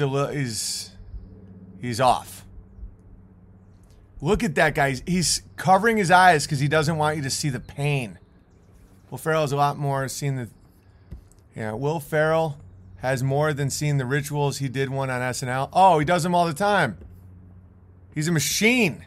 off. Look at that guy. He's covering his eyes because he doesn't want you to see the pain. Will Ferrell has a lot more seen the... Yeah, Will Ferrell has more than seen the rituals. He did one on SNL. Oh, he does them all the time. He's a machine.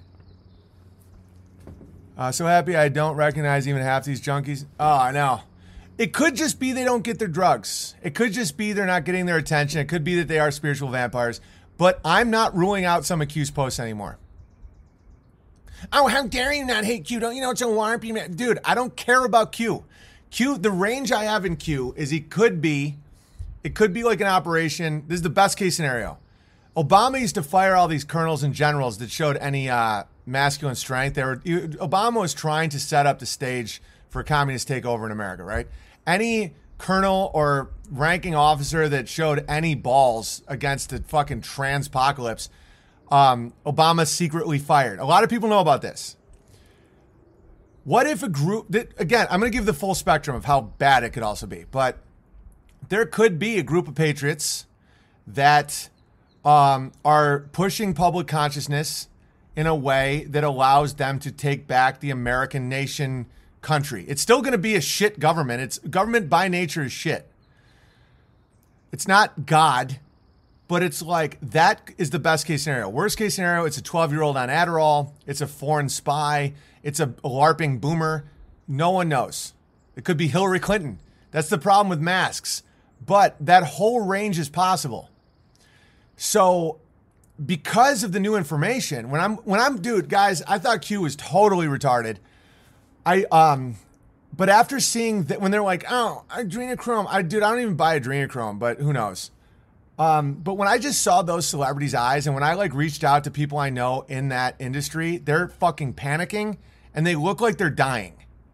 So happy I don't recognize even half these junkies. Oh, I know. It could just be they don't get their drugs. It could just be they're not getting their attention. It could be that they are spiritual vampires. But I'm not ruling out some accused posts anymore. Oh, how dare you not hate Q? Don't you know it's a LARP? Man? Dude, I don't care about Q. Q, the range I have in Q is it could be like an operation. This is the best case scenario. Obama used to fire all these colonels and generals that showed any masculine strength. Obama was trying to set up the stage for a communist takeover in America, right? Any colonel or ranking officer that showed any balls against the fucking transpocalypse, Obama secretly fired. A lot of people know about this. What if a group that, again, I'm going to give the full spectrum of how bad it could also be, but there could be a group of patriots that are pushing public consciousness in a way that allows them to take back the American nation country. It's still going to be a shit government. It's government by nature is shit. It's not God, but it's like that is the best case scenario. Worst case scenario, it's a 12-year-old on Adderall. It's a foreign spy. It's a LARPing boomer. No one knows. It could be Hillary Clinton. That's the problem with masks. But that whole range is possible. So because of the new information, when I'm dude, guys, I thought Q was totally retarded. But after seeing that, when they're like, oh, adrenochrome, I don't even buy adrenochrome, but who knows? But when I just saw those celebrities' eyes, and when I like reached out to people I know in that industry, they're fucking panicking and they look like they're dying.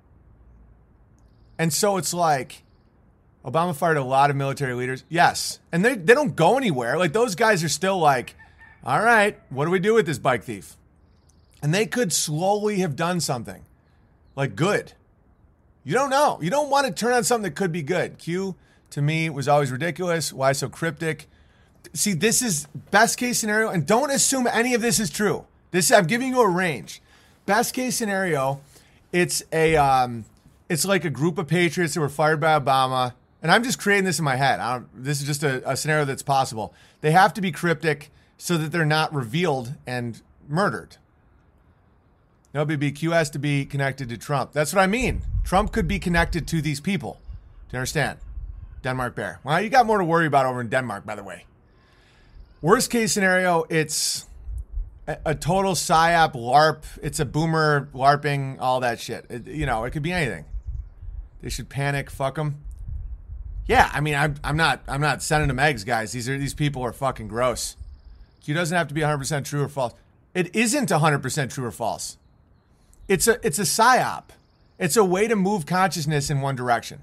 And so it's like, Obama fired a lot of military leaders. Yes. And they don't go anywhere. Like those guys are still like, all right, what do we do with this bike thief? And they could slowly have done something like good. You don't know. You don't want to turn on something that could be good. Q, to me, was always ridiculous. Why so cryptic? See, this is best case scenario, and don't assume any of this is true. I'm giving you a range. Best case scenario, it's like a group of patriots that were fired by Obama, and I'm just creating this in my head. This is just a scenario that's possible. They have to be cryptic so that they're not revealed and murdered. No, BBQ has to be connected to Trump. That's what I mean. Trump could be connected to these people. Do you understand? Denmark Bear. Well, you got more to worry about over in Denmark, by the way. Worst case scenario, it's a total PSYOP LARP. It's a boomer LARPing, all that shit. It could be anything. They should panic. Fuck them. Yeah, I mean, I'm not sending them eggs, guys. These people are fucking gross. Q doesn't have to be 100% true or false. It isn't 100% true or false. It's a psyop. It's a way to move consciousness in one direction.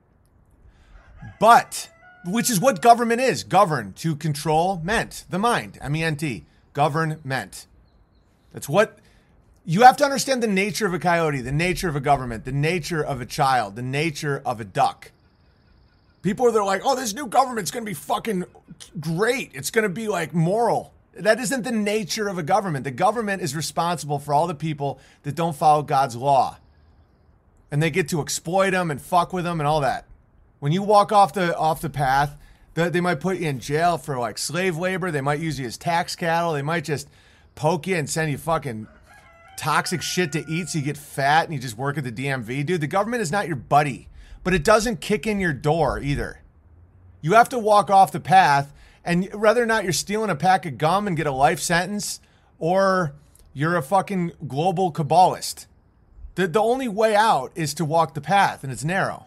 But, which is what government is. Govern, to control, ment, the mind, M-E-N-T. Government. That's what, you have to understand the nature of a coyote, the nature of a government, the nature of a child, the nature of a duck. People are like, oh, this new government's going to be fucking great. It's going to be like moral. That isn't the nature of a government. The government is responsible for all the people that don't follow God's law. And they get to exploit them and fuck with them and all that. When you walk off the path, they might put you in jail for like slave labor. They might use you as tax cattle. They might just poke you and send you fucking toxic shit to eat so you get fat and you just work at the DMV. Dude, the government is not your buddy, but it doesn't kick in your door either. You have to walk off the path, and whether or not you're stealing a pack of gum and get a life sentence or you're a fucking global Kabbalist, the only way out is to walk the path, and it's narrow.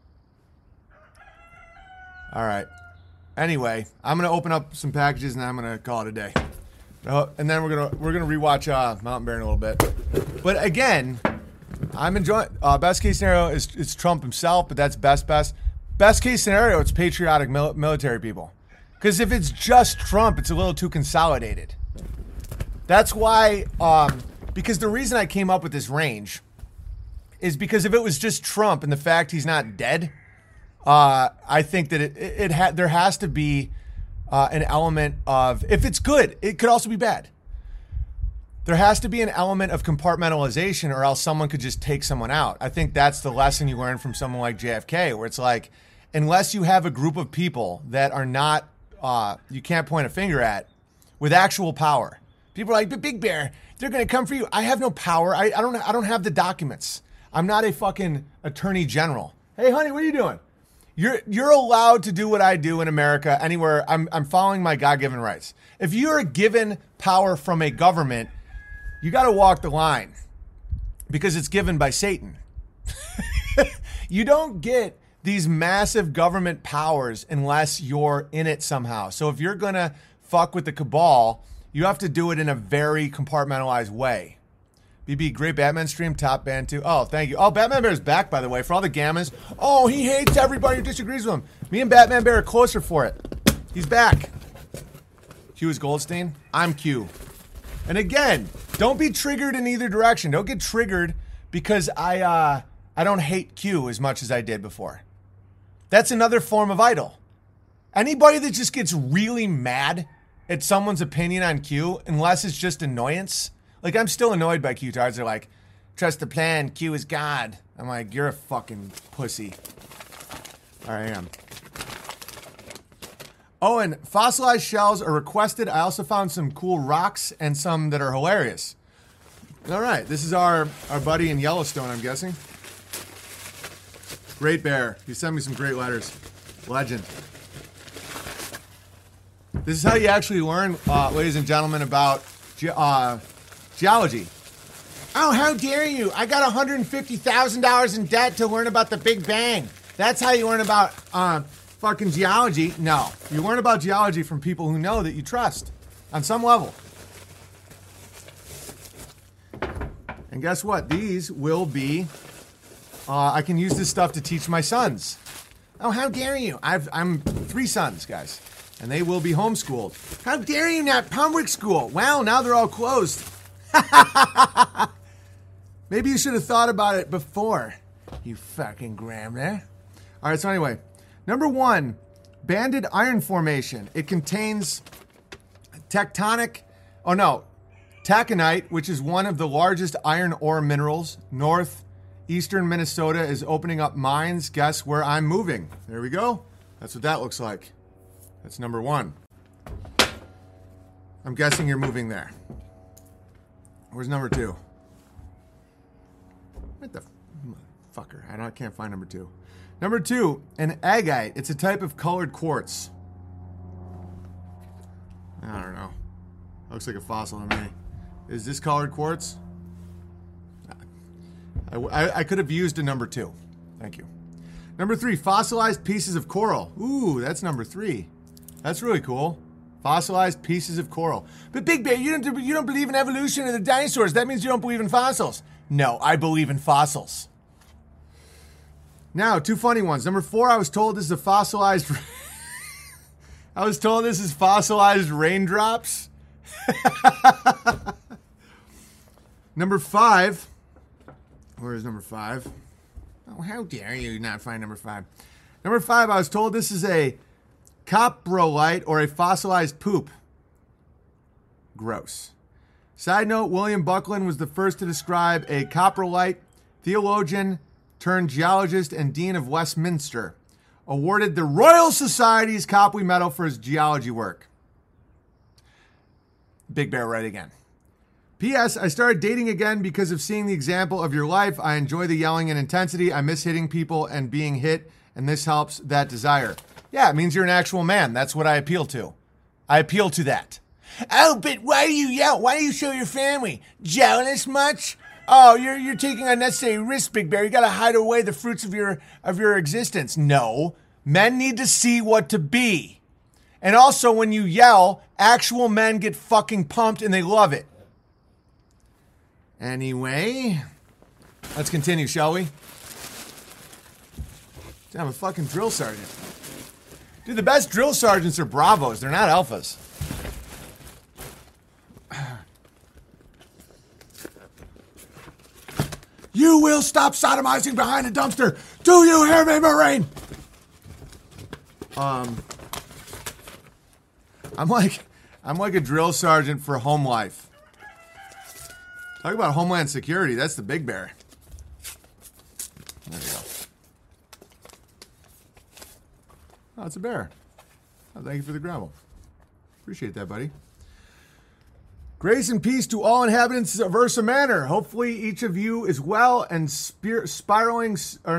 All right. Anyway, I'm going to open up some packages, and I'm going to call it a day. And then we're gonna rewatch Mountain Bear in a little bit. But again, I'm enjoying. Best case scenario is Trump himself, but that's best. Best case scenario, it's patriotic military people. Because if it's just Trump, it's a little too consolidated. That's why. Because the reason I came up with this range is because if it was just Trump and the fact he's not dead, I think that there has to be. An element of, if it's good, it could also be bad. There has to be an element of compartmentalization, or else someone could just take someone out. I think that's the lesson you learn from someone like JFK, where it's like, unless you have a group of people that are not, you can't point a finger at, with actual power. People are like, but Big Bear, they're going to come for you. I have no power. I don't have the documents. I'm not a fucking attorney general. Hey, honey, what are you doing? You're allowed to do what I do in America anywhere. I'm following my God-given rights. If you're given power from a government, you got to walk the line because it's given by Satan. You don't get these massive government powers unless you're in it somehow. So if you're going to fuck with the cabal, you have to do it in a very compartmentalized way. BB, great Batman stream, top band too. Oh, thank you. Oh, Batman Bear's back, by the way, for all the gammas. Oh, he hates everybody who disagrees with him. Me and Batman Bear are closer for it. He's back. Q is Goldstein. I'm Q. And again, don't be triggered in either direction. Don't get triggered because I don't hate Q as much as I did before. That's another form of idol. Anybody that just gets really mad at someone's opinion on Q, unless it's just annoyance. Like, I'm still annoyed by Q-tards. They're like, trust the plan, Q is God. I'm like, you're a fucking pussy. All right, I am. Oh, and fossilized shells are requested. I also found some cool rocks and some that are hilarious. All right, this is our buddy in Yellowstone, I'm guessing. Great Bear. He sent me some great letters. Legend. This is how you actually learn, ladies and gentlemen, about geology. Oh, how dare you? I got $150,000 in debt to learn about the Big Bang. That's how you learn about fucking geology. No, you learn about geology from people who know that you trust on some level. And guess what? These will be, I can use this stuff to teach my sons. Oh, how dare you? I'm 3 sons, guys, and they will be homeschooled. How dare you not public school? Well, now they're all closed. Maybe you should have thought about it before, you fucking grandma. All right, so anyway, number 1, banded iron formation. It contains taconite, which is one of the largest iron ore minerals. Northeastern Minnesota is opening up mines. Guess where I'm moving? There we go. That's what that looks like. That's number 1. I'm guessing you're moving there. Where's number 2? What the fucker? I can't find number 2. Number 2, an agate. It's a type of colored quartz. I don't know. Looks like a fossil to me. Is this colored quartz? I could have used a number 2. Thank you. Number 3, fossilized pieces of coral. Ooh, that's number 3. That's really cool. Fossilized pieces of coral. But Big Bear, you don't believe in evolution of the dinosaurs. That means you don't believe in fossils. No, I believe in fossils. Now, 2 funny ones. Number 4, I was told this is a fossilized... I was told this is fossilized raindrops. Number 5. Where is number 5? Oh, how dare you not find number 5? Number 5, I was told this is a coprolite or a fossilized poop. Gross. Side note, William Buckland was the first to describe a coprolite, theologian turned geologist and Dean of Westminster. Awarded the Royal Society's Copley Medal for his geology work. Big Bear right again. P.S. I started dating again because of seeing the example of your life. I enjoy the yelling and intensity. I miss hitting people and being hit, and this helps that desire. Yeah, it means you're an actual man. That's what I appeal to. I appeal to that. Oh, but why do you yell? Why do you show your family? Jealous much? Oh, you're taking unnecessary risks, Big Bear. You got to hide away the fruits of your existence. No, men need to see what to be. And also, when you yell, actual men get fucking pumped and they love it. Anyway, let's continue, shall we? I'm a fucking drill sergeant. Dude, the best drill sergeants are Bravos. They're not Alphas. You will stop sodomizing behind a dumpster. Do you hear me, Marine? I'm like a drill sergeant for home life. Talk about Homeland Security. That's the Big Bear. There you go. Oh, it's a bear. Oh, thank you for the gravel. Appreciate that, buddy. Grace and peace to all inhabitants of Ursa Manor. Hopefully each of you is well and spending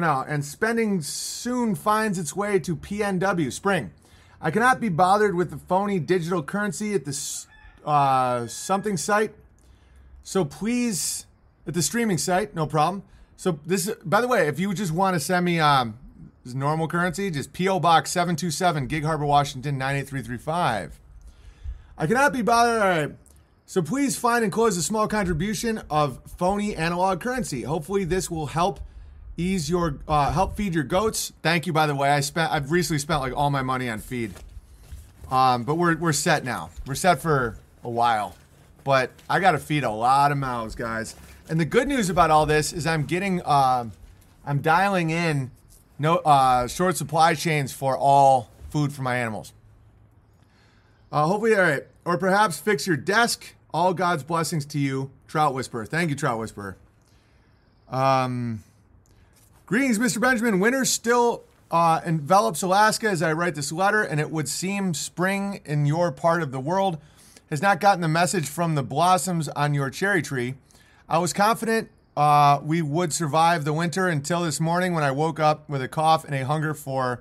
soon finds its way to PNW, spring. I cannot be bothered with the phony digital currency at the something site. So please, at the streaming site, no problem. So this, by the way, if you just want to send me this normal currency, just P.O. Box 727, Gig Harbor, Washington, 98335. I cannot be bothered. All right. So please find and close a small contribution of phony analog currency. Hopefully this will help ease your help feed your goats. Thank you, by the way. I've recently spent like all my money on feed. But we're set now. We're set for a while. But I got to feed a lot of mouths, guys. And the good news about all this is I'm dialing in short supply chains for all food for my animals. Hopefully, all right. Or perhaps fix your desk. All God's blessings to you, Trout Whisperer. Thank you, Trout Whisperer. Greetings, Mr. Benjamin. Winter still envelops Alaska as I write this letter, and it would seem spring in your part of the world has not gotten the message from the blossoms on your cherry tree. I was confident we would survive the winter until this morning when I woke up with a cough and a hunger for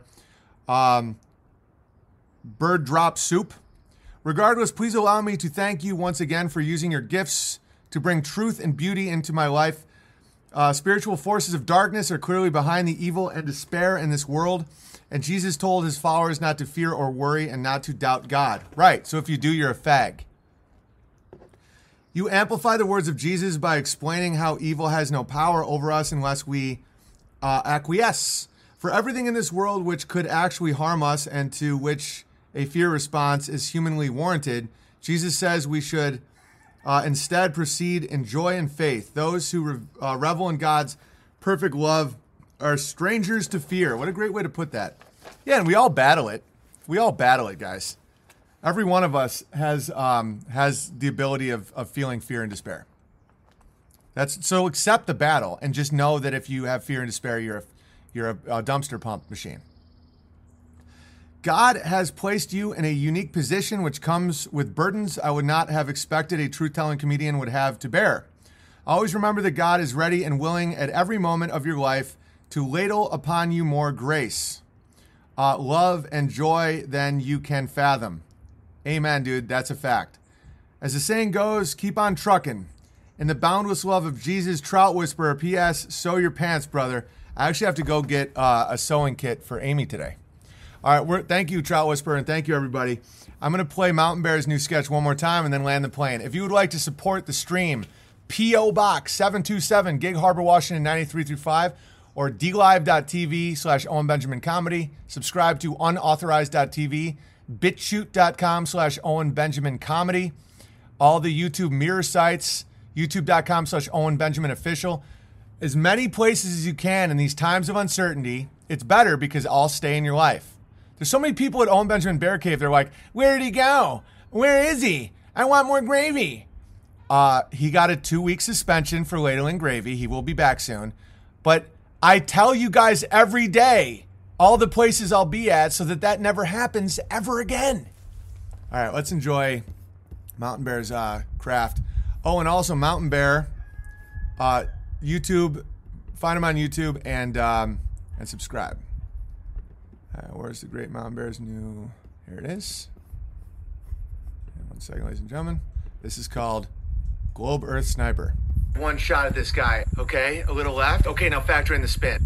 bird drop soup. Regardless, please allow me to thank you once again for using your gifts to bring truth and beauty into my life. Spiritual forces of darkness are clearly behind the evil and despair in this world, and Jesus told his followers not to fear or worry and not to doubt God. Right, so if you do, you're a fag. You amplify the words of Jesus by explaining how evil has no power over us unless we acquiesce. For everything in this world which could actually harm us and to which a fear response is humanly warranted, Jesus says we should instead proceed in joy and faith. Those who revel in God's perfect love are strangers to fear. What a great way to put that. Yeah, and we all battle it. We all battle it, guys. Every one of us has the ability of feeling fear and despair. So accept the battle and just know that if you have fear and despair, you're a dumpster pump machine. God has placed you in a unique position which comes with burdens I would not have expected a truth-telling comedian would have to bear. Always remember that God is ready and willing at every moment of your life to ladle upon you more grace, love, and joy than you can fathom. Amen, dude. That's a fact. As the saying goes, keep on trucking. In the boundless love of Jesus, Trout Whisperer, P.S., sew your pants, brother. I actually have to go get a sewing kit for Amy today. All right, thank you, Trout Whisperer, and thank you, everybody. I'm going to play Mountain Bear's new sketch one more time and then land the plane. If you would like to support the stream, P.O. Box 727, Gig Harbor, Washington, 9335, or dlive.tv/Owen Benjamin Comedy. Subscribe to unauthorized.tv, bitshoot.com/Owen Benjamin Comedy. All the YouTube mirror sites, youtube.com/Owen Benjamin Official. As many places as you can in these times of uncertainty. It's better because I'll stay in your life. There's so many people at Owen Benjamin Bear Cave. They're like, where did he go? Where is he? I want more gravy. He got a 2-week suspension for ladling gravy. He will be back soon. But I tell you guys every day all the places I'll be at so that never happens ever again. All right, let's enjoy Mountain Bear's craft. Oh, and also Mountain Bear, YouTube. Find him on YouTube and subscribe. Where's the great Mountain Bear's new? Here it is. One second, ladies and gentlemen. This is called Globe Earth Sniper. One shot at this guy. Okay, a little left. Okay, now factor in the spin.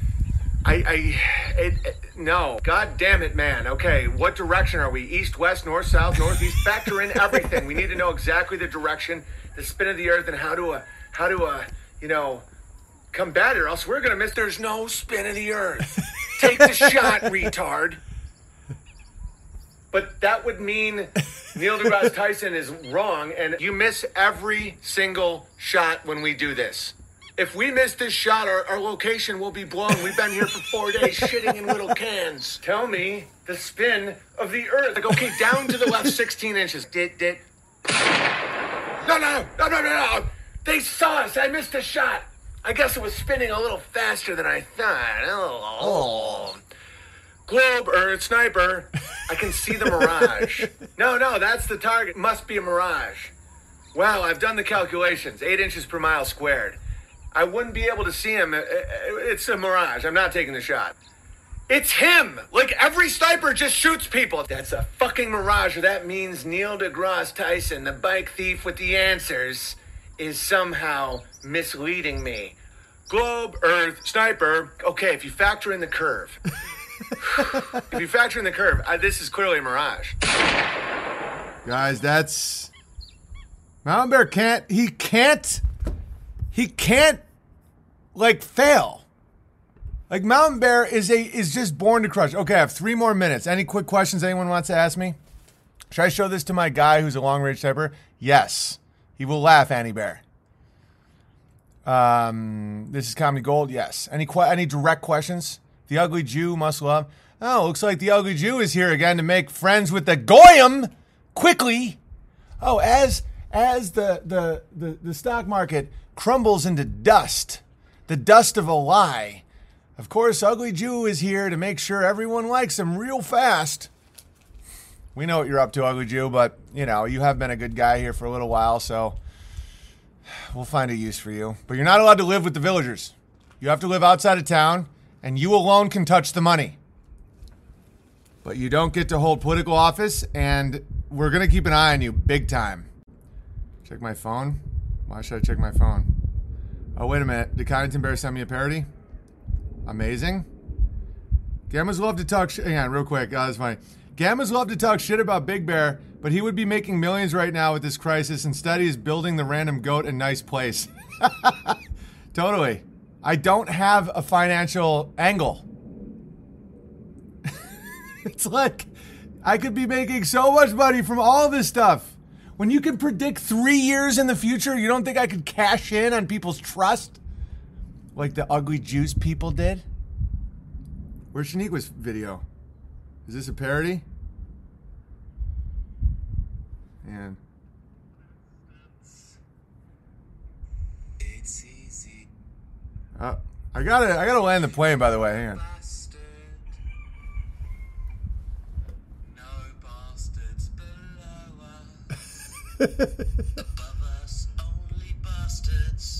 No. God damn it, man. Okay, what direction are we? East, west, north, south, northeast? Factor in everything. We need to know exactly the direction, the spin of the earth, and how to combat it, or else we're gonna miss. There's no spin of the earth. Take the shot, retard. But that would mean Neil deGrasse Tyson is wrong, and you miss every single shot when we do this. If we miss this shot, our location will be blown. We've been here for 4 days shitting in little cans. Tell me the spin of the earth. Like, okay, down to the left 16 inches. No. They saw us. I missed a shot. I guess it was spinning a little faster than I thought. Oh. Globe Earth Sniper. I can see the mirage. No, that's the target. Must be a mirage. Wow, I've done the calculations. 8 inches per mile squared. I wouldn't be able to see him. It's a mirage. I'm not taking the shot. It's him. Like, every sniper just shoots people. That's a fucking mirage. That means Neil deGrasse Tyson, the bike thief with the answers, is somehow misleading me. Globe Earth Sniper. Okay, if you factor in the curve. This is clearly a mirage. Guys, that's... Mountain Bear can't, like, fail. Like, Mountain Bear is just born to crush. Okay, I have 3 more minutes. Any quick questions anyone wants to ask me? Should I show this to my guy who's a long-range sniper? Yes. He will laugh, Annie Bear. This is Comedy Gold? Yes. Any direct questions? The Ugly Jew must love. Oh, looks like the Ugly Jew is here again to make friends with the Goyim quickly. Oh, as the stock market crumbles into dust, the dust of a lie, of course, Ugly Jew is here to make sure everyone likes him real fast. We know what you're up to, Ugly Jew, but, you have been a good guy here for a little while, so we'll find a use for you. But you're not allowed to live with the villagers. You have to live outside of town, and you alone can touch the money. But you don't get to hold political office, and we're going to keep an eye on you big time. Check my phone? Why should I check my phone? Oh, wait a minute. Did Connington Bear send me a parody? Amazing. Gammas love to talk shit. Hang on, real quick. Oh, that's funny. Gammas love to talk shit about Big Bear, but he would be making millions right now with this crisis. Instead, he's building the random goat in nice place. Totally. I don't have a financial angle. It's like I could be making so much money from all this stuff. When you can predict 3 years in the future, you don't think I could cash in on people's trust? Like the Ugly Juice people did? Where's Shaniqua's video? Is this a parody? Man. It's easy. I gotta land the plane, by the way. Hang on. No bastards below us. Above us, only bastards.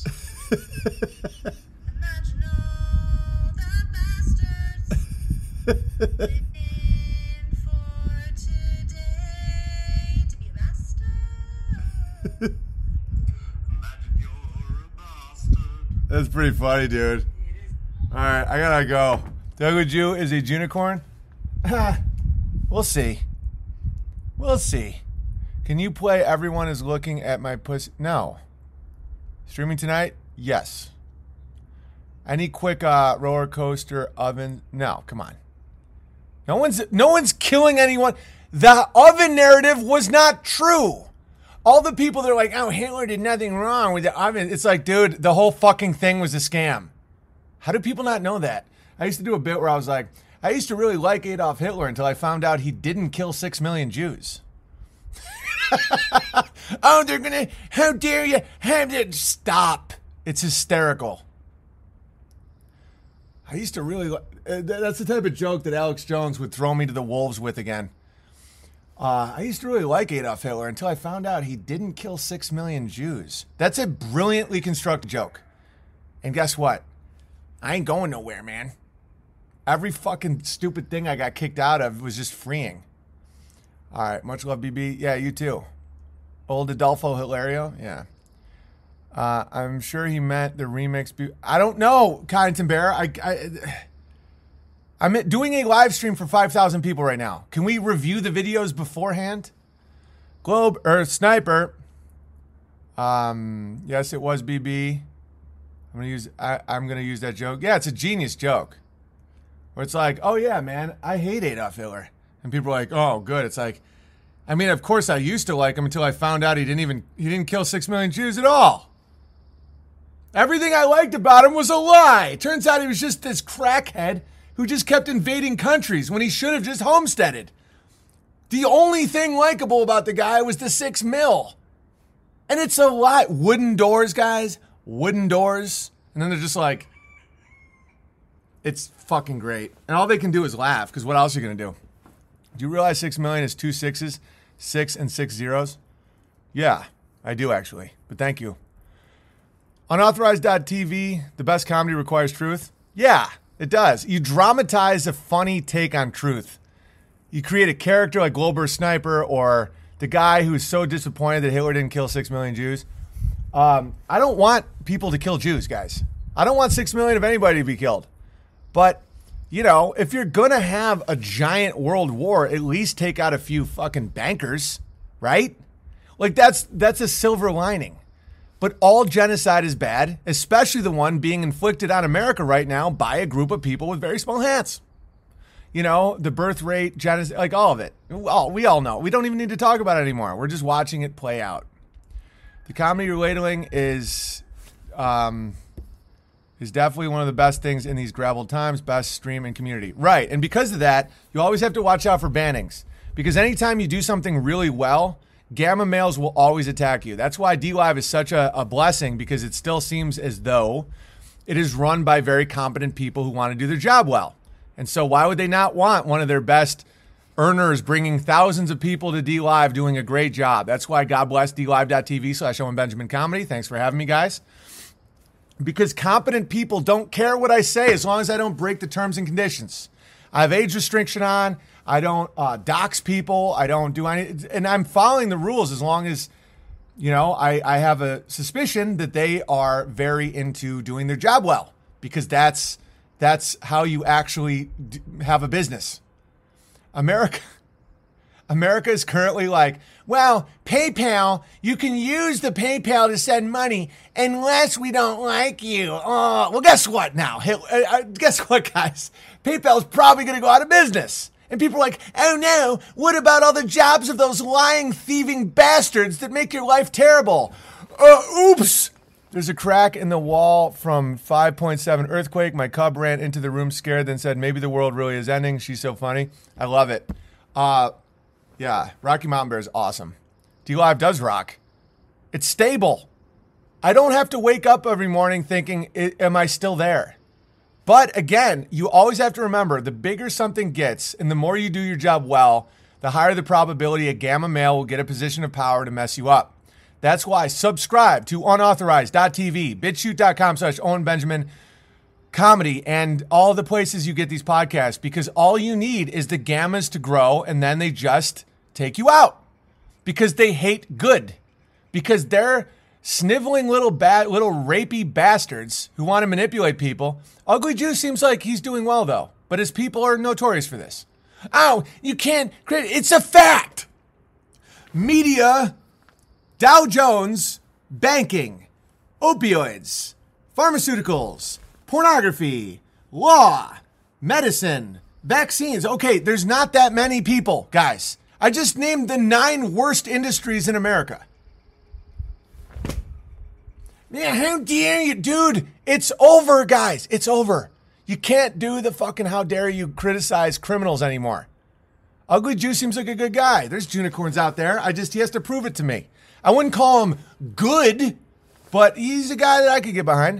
Imagine all the bastards living for today to be a bastard. Imagine you're a bastard. That's pretty funny, dude. All right, I gotta go. The Ugly Jew is a unicorn. We'll see. We'll see. Can you play Everyone is Looking at My Pussy? No. Streaming tonight? Yes. Any quick roller coaster oven? No, come on. No one's killing anyone. The oven narrative was not true. All the people that are like, oh, Hitler did nothing wrong with the oven. It's like, dude, the whole fucking thing was a scam. How do people not know that? I used to do a bit where I was like, I used to really like Adolf Hitler until I found out he didn't kill 6 million Jews. Oh, they're gonna, how dare you have it? Stop. It's hysterical. I used to really, that's the type of joke that Alex Jones would throw me to the wolves with again. I used to really like Adolf Hitler until I found out he didn't kill 6 million Jews. That's a brilliantly constructed joke. And guess what? I ain't going nowhere, man. Every fucking stupid thing I got kicked out of was just freeing. All right, much love, BB. Yeah, you too. Old Adolfo Hilario? Yeah. I'm sure he meant the remix. I don't know, Kyneton Bear. I'm doing a live stream for 5,000 people right now. Can we review the videos beforehand? Globe Earth Sniper. Yes, it was BB. I'm gonna use that joke. Yeah, it's a genius joke. Where it's like, oh yeah, man, I hate Adolf Hitler. And people are like, oh, good. It's like, I mean, of course I used to like him until I found out he didn't kill 6 million Jews at all. Everything I liked about him was a lie. Turns out he was just this crackhead who just kept invading countries when he should have just homesteaded. The only thing likable about the guy was the 6 mil. And it's a lie. Wooden doors, guys. Wooden doors. And then they're just like, it's fucking great. And all they can do is laugh, because what else are you going to do? Do you realize 6 million is 2 sixes, 6 and 6 zeros? Yeah, I do actually. But thank you. Unauthorized.tv, the best comedy requires truth? Yeah, it does. You dramatize a funny take on truth. You create a character like Glober Sniper or the guy who's so disappointed that Hitler didn't kill 6 million Jews. I don't want people to kill Jews, guys. I don't want 6 million of anybody to be killed. But, you know, if you're going to have a giant world war, at least take out a few fucking bankers, right? Like, that's a silver lining. But all genocide is bad, especially the one being inflicted on America right now by a group of people with very small hats. You know, the birth rate, genocide, like all of it. We all know. We don't even need to talk about it anymore. We're just watching it play out. The comedy you're ladling is definitely one of the best things in these gravel times, best stream and community. Right, and because of that, you always have to watch out for bannings. Because anytime you do something really well, gamma males will always attack you. That's why DLive is such a blessing, because it still seems as though it is run by very competent people who want to do their job well. And so why would they not want one of their best earners bringing thousands of people to DLive doing a great job? That's why God bless DLive.tv/Owen Benjamin Comedy. Thanks for having me, guys. Because competent people don't care what I say as long as I don't break the terms and conditions. I have age restriction on. I don't dox people. I don't do any, and I'm following the rules as long as, you know, I have a suspicion that they are very into doing their job well, because that's how you actually have a business. America is currently like, well, PayPal, you can use the PayPal to send money unless we don't like you. Oh, well, guess what now? Guess what, guys? PayPal is probably going to go out of business. And people are like, oh no, what about all the jobs of those lying, thieving bastards that make your life terrible? Oops. There's a crack in the wall from 5.7 earthquake. My cub ran into the room scared, then said, maybe the world really is ending. She's so funny. I love it. Yeah, Rocky Mountain Bear is awesome. DLive does rock. It's stable. I don't have to wake up every morning thinking, am I still there? But again, you always have to remember, the bigger something gets and the more you do your job well, the higher the probability a gamma male will get a position of power to mess you up. That's why subscribe to unauthorized.tv, bitchute.com/Owen Benjamin Comedy, and all the places you get these podcasts, because all you need is the gammas to grow and then they just take you out because they hate good, because they're sniveling little rapey bastards who want to manipulate people. Ugly Jew seems like he's doing well though, but his people are notorious for this. Oh, you can't create. It's a fact. Media, Dow Jones, banking, opioids, pharmaceuticals, pornography, law, medicine, vaccines. Okay, there's not that many people, guys. I just named the 9 worst industries in America. Man, how dare you, dude? It's over, guys. It's over. You can't do the fucking how dare you criticize criminals anymore. Ugly Jew seems like a good guy. There's unicorns out there. He has to prove it to me. I wouldn't call him good, but he's a guy that I could get behind.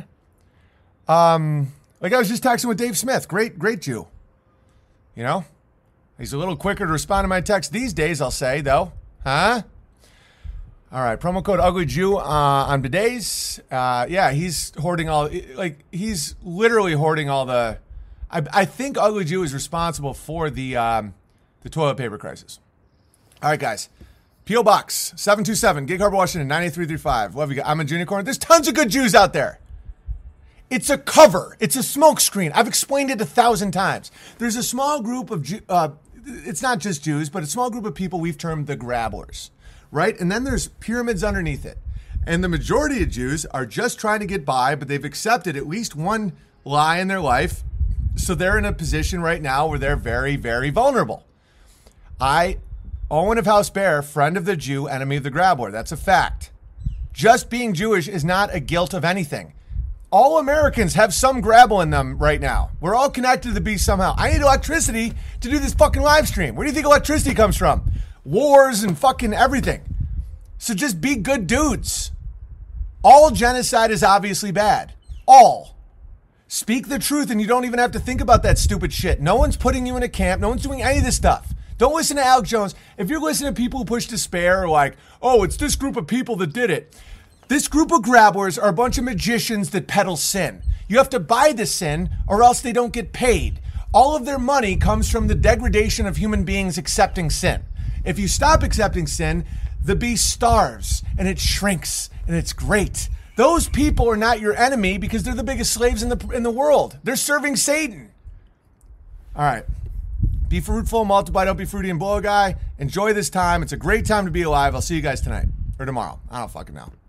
Like I was just texting with Dave Smith. Great Jew. You know? He's a little quicker to respond to my text these days, I'll say, though. Huh? All right, promo code Ugly Jew on bidets. Yeah, he's hoarding he's literally hoarding all the... I think Ugly Jew is responsible for the toilet paper crisis. All right, guys. P.O. Box 727, Gig Harbor, Washington, 98335. Love you guys. I'm a Junicorn. There's tons of good Jews out there. It's a cover. It's a smoke screen. I've explained it 1,000 times. There's a small group of... it's not just Jews, but a small group of people we've termed the grabblers. Right? And then there's pyramids underneath it. And the majority of Jews are just trying to get by, but they've accepted at least one lie in their life. So they're in a position right now where they're very, very vulnerable. Owen of House Bear, friend of the Jew, enemy of the grabbler. That's a fact. Just being Jewish is not a guilt of anything. All Americans have some grabble in them right now. We're all connected to the beast somehow. I need electricity to do this fucking live stream. Where do you think electricity comes from? Wars and fucking everything. So just be good dudes. All genocide is obviously bad. All. Speak the truth and you don't even have to think about that stupid shit. No one's putting you in a camp. No one's doing any of this stuff. Don't listen to Alex Jones. If you're listening to people who push despair or like, oh, it's this group of people that did it. This group of grabblers are a bunch of magicians that peddle sin. You have to buy the sin or else they don't get paid. All of their money comes from the degradation of human beings accepting sin. If you stop accepting sin, the beast starves and it shrinks and it's great. Those people are not your enemy because they're the biggest slaves in the world. They're serving Satan. All right. Be fruitful, multiply, don't be fruity and blow a guy. Enjoy this time. It's a great time to be alive. I'll see you guys tonight or tomorrow. I don't fucking know.